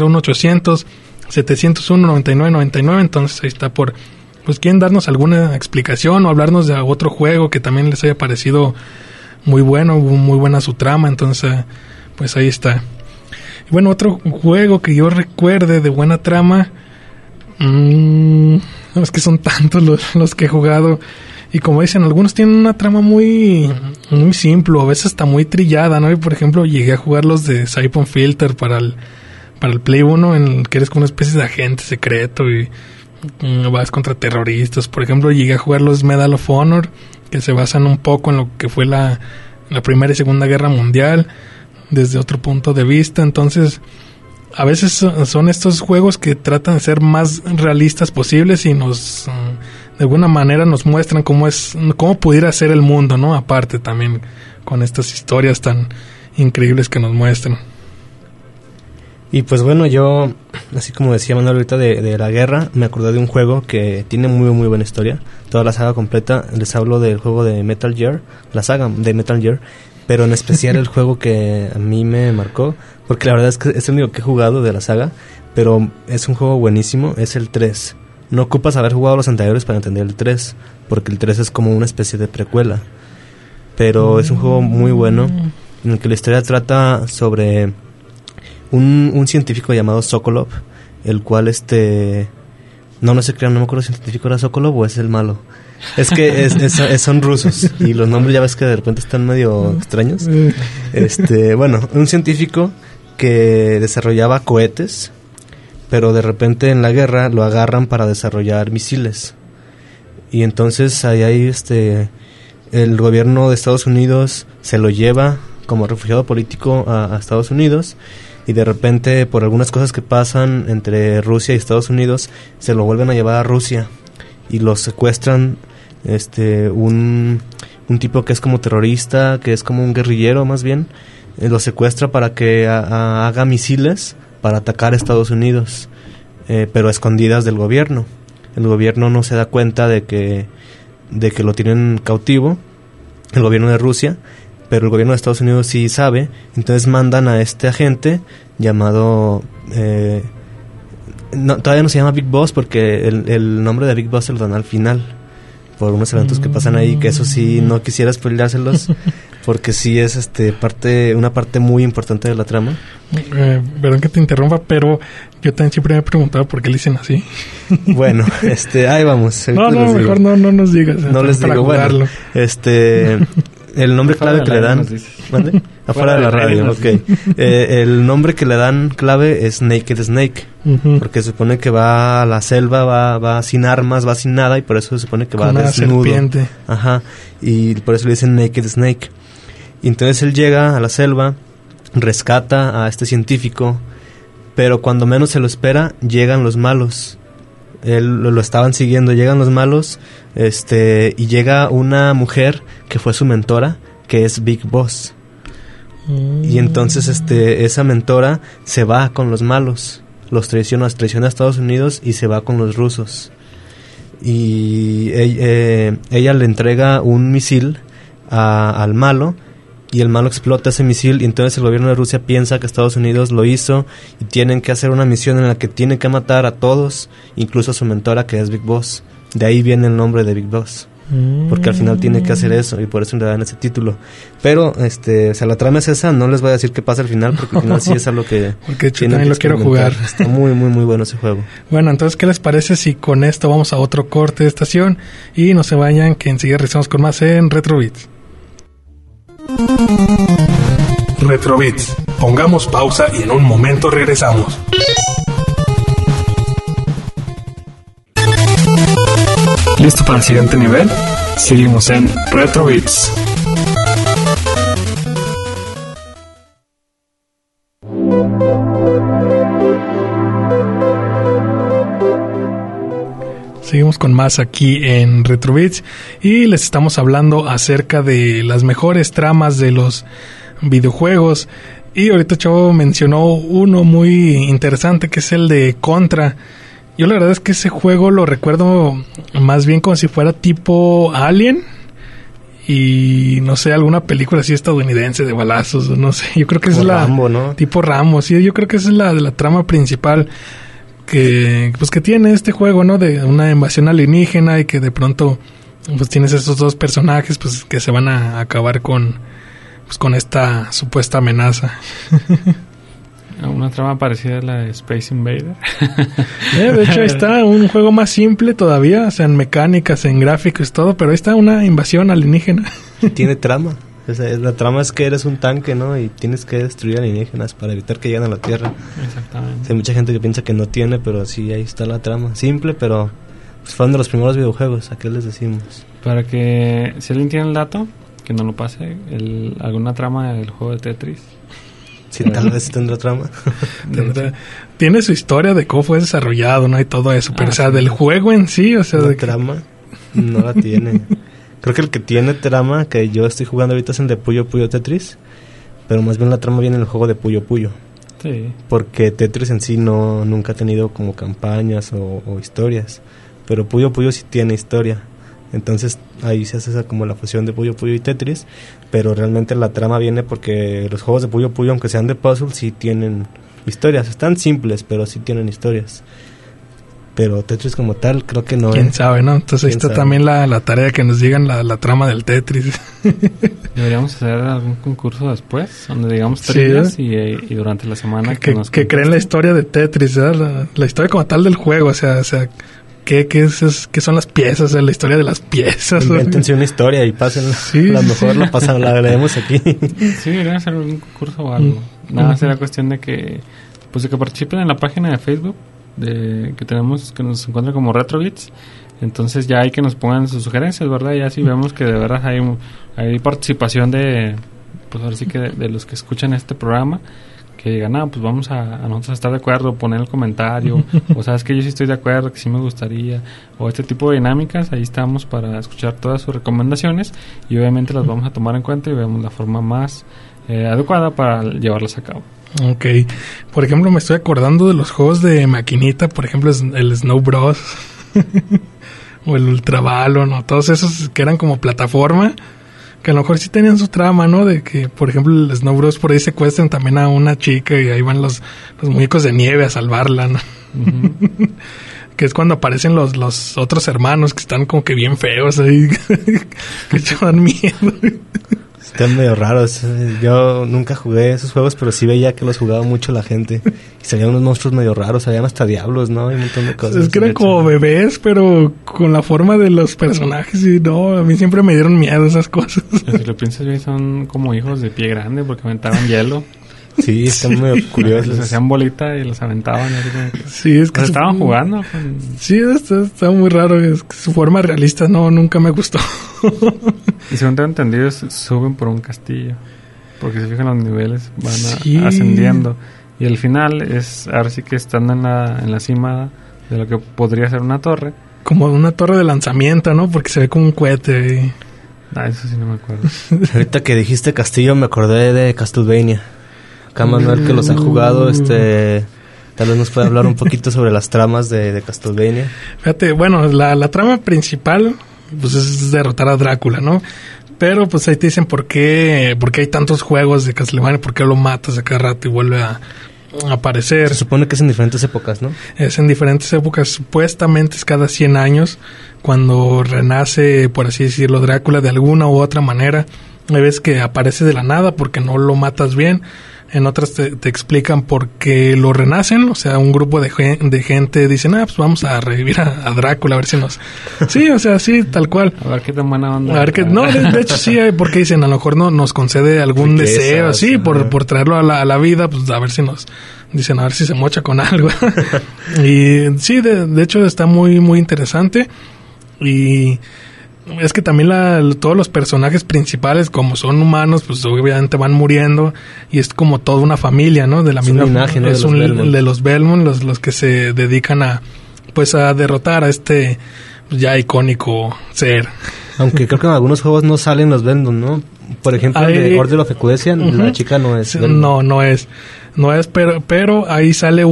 01800-701-9999. Entonces ahí está por... Pues quieren darnos alguna explicación o hablarnos de otro juego que también les haya parecido muy bueno, muy buena su trama. Entonces, pues ahí está. Y bueno, otro juego que yo recuerde de buena trama... no, es que son tantos los que he jugado... Y como dicen, algunos tienen una trama muy simple, a veces hasta muy trillada, ¿no? Y por ejemplo, llegué a jugar los de Siphon Filter para el Play 1, en el que eres como una especie de agente secreto y vas contra terroristas. Por ejemplo, llegué a jugar los Medal of Honor, que se basan un poco en lo que fue la la Primera y Segunda Guerra Mundial desde otro punto de vista. Entonces, a veces son estos juegos que tratan de ser más realistas posibles y nos, de alguna manera, nos muestran cómo pudiera ser el mundo, ¿no? Aparte también con estas historias tan increíbles que nos muestran. Y pues bueno, yo, así como decía Manuel ahorita de la guerra, me acordé de un juego que tiene muy muy buena historia. Toda la saga completa, les hablo del juego de Metal Gear, la saga de Metal Gear, pero en especial el juego que a mí me marcó, porque la verdad es que es el único que he jugado de la saga, pero es un juego buenísimo, es el 3. No ocupas haber jugado los anteriores para entender el 3, porque el 3 es como una especie de precuela. Pero es un juego muy bueno, en el que la historia trata sobre un científico llamado Sokolov, el cual no se crean, no me acuerdo si el científico era Sokolov o es el malo. Es que son rusos y los nombres ya ves que de repente están medio extraños. Bueno, un científico que desarrollaba cohetes, pero de repente en la guerra lo agarran para desarrollar misiles. Y entonces ahí el gobierno de Estados Unidos se lo lleva como refugiado político a Estados Unidos. Y de repente, por algunas cosas que pasan entre Rusia y Estados Unidos, se lo vuelven a llevar a Rusia y lo secuestran un tipo que es como terrorista, que es como un guerrillero más bien, lo secuestra para que haga misiles para atacar a Estados Unidos, pero a escondidas del gobierno. El gobierno no se da cuenta de que lo tienen cautivo, el gobierno de Rusia, pero el gobierno de Estados Unidos sí sabe. Entonces mandan a este agente llamado todavía no se llama Big Boss, porque el nombre de Big Boss se lo dan al final por unos eventos que pasan ahí, que eso sí no quisiera spoilárselos porque sí es una parte muy importante de la trama. Perdón que te interrumpa, pero yo también siempre me he preguntado por qué le dicen así. Bueno, ahí vamos. No, mejor no nos digas. No les digo, bueno, el nombre clave que le dan... ¿Mande? Afuera de la radio, ok. El nombre que le dan clave es Naked Snake, porque se supone que va a la selva, va sin armas, va sin nada, y por eso se supone que va desnudo. Serpiente. Ajá, y por eso le dicen Naked Snake. Y entonces él llega a la selva, rescata a este científico, pero cuando menos se lo espera, llegan los malos. Él lo estaban siguiendo, llegan los malos, y llega una mujer que fue su mentora, que es Big Boss. Y entonces esa mentora se va con los malos, los traiciona a Estados Unidos y se va con los rusos. Y ella le entrega un misil al malo, y el malo explota ese misil, y entonces el gobierno de Rusia piensa que Estados Unidos lo hizo y tienen que hacer una misión en la que tienen que matar a todos, incluso a su mentora, que es Big Boss. De ahí viene el nombre de Big Boss, porque al final tiene que hacer eso, y por eso le dan ese título. Pero la trama es esa. No les voy a decir qué pasa al final, porque al final sí es algo que porque yo también lo quiero jugar. Está muy muy muy bueno ese juego. Bueno, entonces ¿qué les parece si con esto vamos a otro corte de estación y no se vayan, que enseguida regresamos con más en Retrobits? Retrobits. Pongamos pausa y en un momento regresamos. ¿Listo para el siguiente nivel? Seguimos en Retrobits. Seguimos con más aquí en Retrobits y les estamos hablando acerca de las mejores tramas de los videojuegos. Y ahorita Chavo mencionó uno muy interesante, que es el de Contra. Yo la verdad es que ese juego lo recuerdo más bien como si fuera tipo Alien y no sé, alguna película así estadounidense de balazos, no sé. Yo creo que es la Rambo, ¿no? Tipo Rambo, sí, yo creo que esa es la trama principal que tiene este juego, ¿no? De una invasión alienígena y que de pronto pues tienes estos dos personajes pues que se van a acabar con esta supuesta amenaza. Una trama parecida a la de Space Invader. De hecho, ahí está un juego más simple todavía, o sea, en mecánicas, en gráficos, todo, pero ahí está una invasión alienígena. Tiene trama. O sea, la trama es que eres un tanque, ¿no? Y tienes que destruir alienígenas para evitar que lleguen a la Tierra. Exactamente. Hay mucha gente que piensa que no tiene, pero sí, ahí está la trama. Simple, pero pues fueron de los primeros videojuegos. ¿A qué les decimos? Para que, si alguien tiene el dato, que no lo pase, alguna trama del juego de Tetris. Sí, tal vez tendrá trama. Tiene su historia de cómo fue desarrollado, ¿no? Y todo eso, pero o sea, sí. del juego en sí, o sea... La trama no la tiene. Creo que el que tiene trama, que yo estoy jugando ahorita, es el de Puyo Puyo Tetris, pero más bien la trama viene en el juego de Puyo Puyo. Sí. Porque Tetris en sí nunca ha tenido como campañas o historias, pero Puyo Puyo sí tiene historia. Entonces ahí se hace esa como la fusión de Puyo Puyo y Tetris, pero realmente la trama viene porque los juegos de Puyo Puyo, aunque sean de puzzle, sí tienen historias. Están simples, pero sí tienen historias. Pero Tetris como tal, creo que no. ¿Quién sabe, no? Entonces ahí está sabe? también la tarea que nos digan la trama del Tetris. Deberíamos hacer algún concurso después, donde digamos Sí, 3 días y durante la semana que creen la historia de Tetris, ¿verdad? La historia como tal del juego, o sea ¿qué son las piezas? O sea, la historia de las piezas. Invéntense una historia y pásenla. Sí, a lo mejor la leemos aquí. Sí, deberían hacer algún concurso o algo. Nada más será cuestión de que participen en la página de Facebook que tenemos, que nos encuentra como RetroBits. Entonces ya hay que nos pongan sus sugerencias, ¿verdad? Ya si vemos que de verdad hay participación de, pues ahora sí que de los que escuchan este programa, que digan, pues vamos a nosotros estar de acuerdo, poner el comentario, o sabes que yo sí estoy de acuerdo, que sí me gustaría, o este tipo de dinámicas. Ahí estamos para escuchar todas sus recomendaciones y obviamente las vamos a tomar en cuenta y vemos la forma más adecuada para llevarlas a cabo. Ok, por ejemplo, me estoy acordando de los juegos de maquinita, por ejemplo el Snow Bros o el Ultra Ballon, o todos esos que eran como plataforma, que a lo mejor sí tenían su trama, ¿no? De que, por ejemplo, el Snow Bros por ahí secuestran también a una chica y ahí van los muñecos de nieve a salvarla, ¿no? Uh-huh. Que es cuando aparecen los otros hermanos que están como que bien feos ahí, que dan miedo. Están medio raros. Yo nunca jugué esos juegos, pero sí veía que los jugaba mucho la gente. Y salían unos monstruos medio raros, salían hasta diablos, ¿no? Hay un montón de cosas. Es que eran como bebés, pero con la forma de los personajes. Y no, a mí siempre me dieron miedo esas cosas. Si lo piensas bien, son como hijos de pie grande porque aventaban hielo. Sí, están medio curiosos. Les hacían bolita y los aventaban. Sí, es que estaban jugando. Sí, está muy raro. Es que su forma realista nunca me gustó. Y según tengo entendido, suben por un castillo. Porque se fijan los niveles, van ascendiendo. Y el final es, ahora sí que están en la cima de lo que podría ser una torre. Como una torre de lanzamiento, ¿no? Porque se ve como un cohete. Eso sí no me acuerdo. Ahorita que dijiste castillo, me acordé de Castlevania. Acá Manuel, que los ha jugado, tal vez nos puede hablar un poquito sobre las tramas de Castlevania. Fíjate, bueno, la trama principal pues es derrotar a Drácula, ¿no? Pero pues ahí te dicen por qué hay tantos juegos de Castlevania, por qué lo matas a cada rato y vuelve a aparecer. Se supone que es en diferentes épocas, ¿no? Es en diferentes épocas, supuestamente es cada 100 años cuando renace, por así decirlo, Drácula de alguna u otra manera. Hay veces que aparece de la nada porque no lo matas bien. En otras te explican por qué lo renacen. O sea, un grupo de gente dicen, pues vamos a revivir a Drácula, a ver si nos... Sí, o sea, sí, tal cual. A ver qué tan buena onda. A ver qué... No, de hecho sí, porque dicen, a lo mejor nos concede algún deseo, sí, por traerlo a la vida, pues a ver si nos... Dicen, a ver si se mocha con algo. Y sí, de hecho está muy, muy interesante. Y... Es que también todos los personajes principales, como son humanos, pues obviamente van muriendo y es como toda una familia, ¿no? De la misma linaje, ¿no? Es de los Belmont, los que se dedican a derrotar a este ya icónico ser. Aunque creo que en algunos juegos no salen los Belmont, ¿no? Por ejemplo, el de Order of Ecclesia, la chica no es. No es, pero ahí sale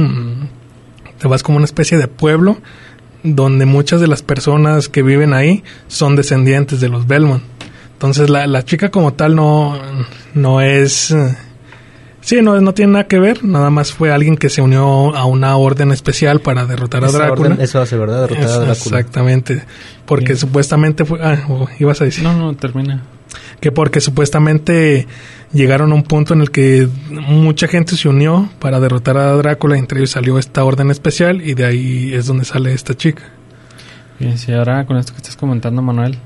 te vas como una especie de pueblo donde muchas de las personas que viven ahí son descendientes de los Belmont. Entonces la chica como tal no es... Sí, no tiene nada que ver. Nada más fue alguien que se unió a una orden especial para derrotar a Drácula. Eso hace, ¿verdad? Derrotar a Drácula. Exactamente. Porque supuestamente fue... ibas a decir. No, termina. Que porque supuestamente llegaron a un punto en el que mucha gente se unió para derrotar a Drácula, y entre ellos salió esta orden especial y de ahí es donde sale esta chica. Bien, sí, ahora con esto que estás comentando, Manuel,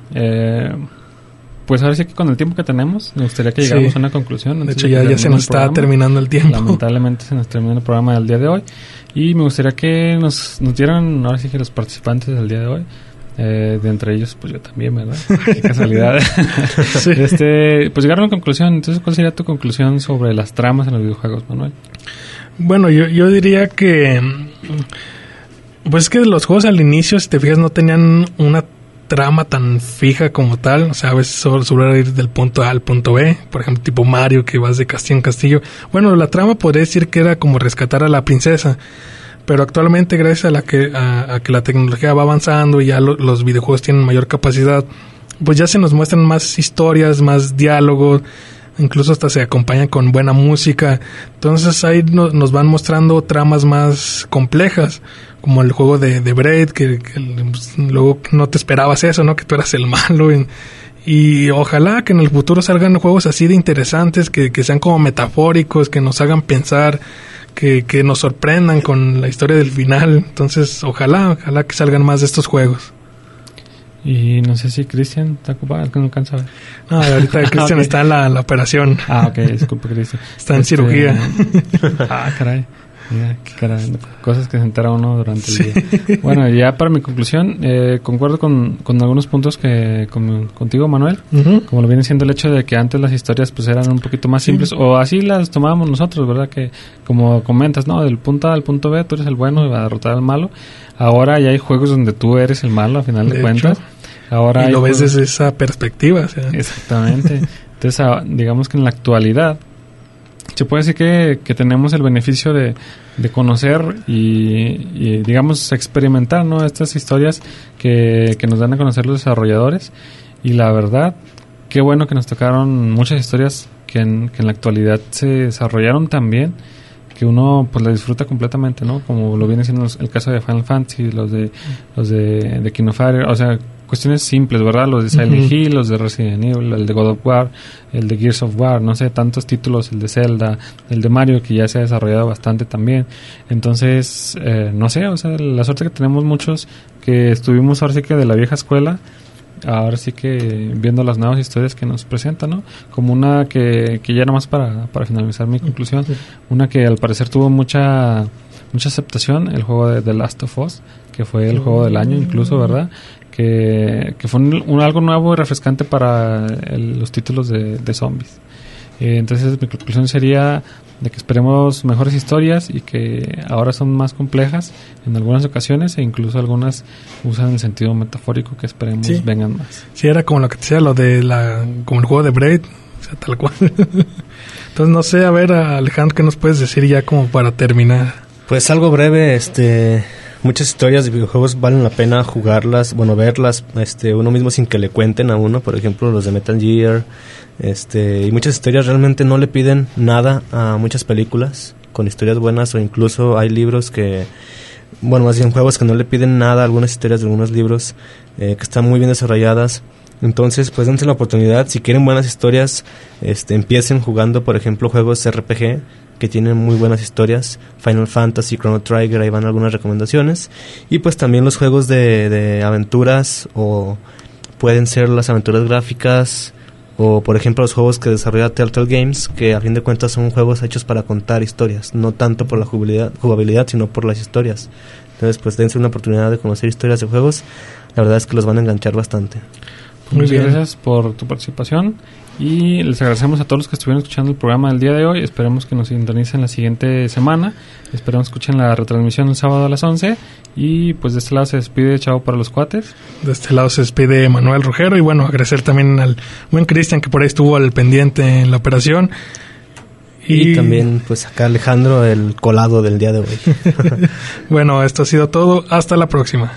pues ahora sí que con el tiempo que tenemos me gustaría que llegáramos a una conclusión. De hecho ya se nos está terminando el tiempo. Lamentablemente se nos terminó el programa del día de hoy y me gustaría que nos dieran, ahora sí que los participantes del día de hoy, De entre ellos, pues yo también, ¿verdad? Qué casualidad. Sí. Pues llegaron a una conclusión. Entonces, ¿cuál sería tu conclusión sobre las tramas en los videojuegos, Manuel? Bueno, yo diría que... Pues es que los juegos al inicio, si te fijas, no tenían una trama tan fija como tal. O sea, a veces sobre ir del punto A al punto B. Por ejemplo, tipo Mario, que vas de castillo en castillo. Bueno, la trama podría decir que era como rescatar a la princesa. Pero actualmente, gracias a que la tecnología va avanzando y ya los videojuegos tienen mayor capacidad, pues ya se nos muestran más historias, más diálogos, incluso hasta se acompañan con buena música. Entonces ahí nos van mostrando tramas más complejas, como el juego de Braid, que pues, luego no te esperabas eso, ¿no? Que tú eras el malo. Y ojalá que en el futuro salgan juegos así de interesantes, que sean como metafóricos, que nos hagan pensar, que nos sorprendan con la historia del final. Entonces, ojalá que salgan más de estos juegos. Y no sé si Cristian está ocupado, es que no alcanza a ver. No, ahorita Cristian Okay. está en la operación. Ok, disculpe, Cristian. Está en cirugía. Caray. Mira, qué caray. Cosas que se entera uno durante el día. Bueno, ya para mi conclusión, concuerdo con algunos puntos contigo, Manuel. Uh-huh. Como lo viene siendo el hecho de que antes las historias pues eran un poquito más simples, o así las tomábamos nosotros, ¿verdad? Que como comentas, ¿no? Del punto A al punto B, tú eres el bueno y vas a derrotar al malo. Ahora ya hay juegos donde tú eres el malo, a final de cuentas. Ahora y lo ves desde esa perspectiva. O sea. Exactamente. Entonces, digamos que en la actualidad se puede decir que tenemos el beneficio de conocer y digamos experimentar, ¿no? Estas historias que nos dan a conocer los desarrolladores. Y la verdad, qué bueno que nos tocaron muchas historias que en la actualidad se desarrollaron tan bien que uno pues la disfruta completamente, ¿no? Como lo viene siendo el caso de Final Fantasy, los de King of Fighters, o sea, cuestiones simples, ¿verdad? Los de Silent Hill, los de Resident Evil, el de God of War, el de Gears of War, no sé, tantos títulos, el de Zelda, el de Mario, que ya se ha desarrollado bastante también. Entonces, no sé, o sea, la suerte que tenemos muchos que estuvimos ahora sí que de la vieja escuela, ahora sí que viendo las nuevas historias que nos presentan, ¿no? Como una que ya nomás para finalizar mi conclusión, una que al parecer tuvo mucha aceptación, el juego de The Last of Us, que fue el juego del año incluso, ¿verdad? Que fue algo nuevo y refrescante para los títulos de zombies. Entonces mi conclusión sería de que esperemos mejores historias y que ahora son más complejas en algunas ocasiones e incluso algunas usan el sentido metafórico que esperemos vengan más. Sí, era como lo que te decía, lo de como el juego de Braid, o sea, tal cual. Entonces no sé, a ver, Alejandro, ¿qué nos puedes decir ya como para terminar? Pues algo breve, muchas historias de videojuegos valen la pena jugarlas, bueno, verlas, uno mismo sin que le cuenten a uno, por ejemplo, los de Metal Gear, y muchas historias realmente no le piden nada a muchas películas con historias buenas, o incluso hay libros bueno, más bien juegos que no le piden nada a algunas historias de algunos libros que están muy bien desarrolladas. Entonces, pues dense la oportunidad, si quieren buenas historias, empiecen jugando, por ejemplo, juegos RPG que tienen muy buenas historias, Final Fantasy, Chrono Trigger, ahí van algunas recomendaciones, y pues también los juegos de aventuras, o pueden ser las aventuras gráficas, o por ejemplo los juegos que desarrolla Telltale Games, que a fin de cuentas son juegos hechos para contar historias, no tanto por la jugabilidad, sino por las historias. Entonces, pues dense una oportunidad de conocer historias de juegos, la verdad es que los van a enganchar bastante. Muchas gracias por tu participación y les agradecemos a todos los que estuvieron escuchando el programa del día de hoy. Esperemos que nos sintonicen la siguiente semana. Esperemos que escuchen la retransmisión el sábado a las 11. Y pues de este lado se despide Chavo para los Cuates. De este lado se despide Manuel Rugero. Y bueno, agradecer también al buen Cristian, que por ahí estuvo al pendiente en la operación. Y también pues acá Alejandro, el colado del día de hoy. Bueno, esto ha sido todo. Hasta la próxima.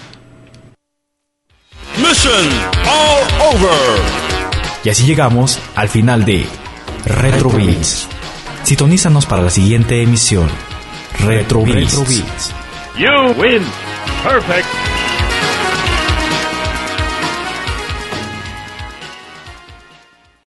Mission all over. Y así llegamos al final de Retro Beats. Sintonízanos para la siguiente emisión. Retro Beats. You win. Perfect.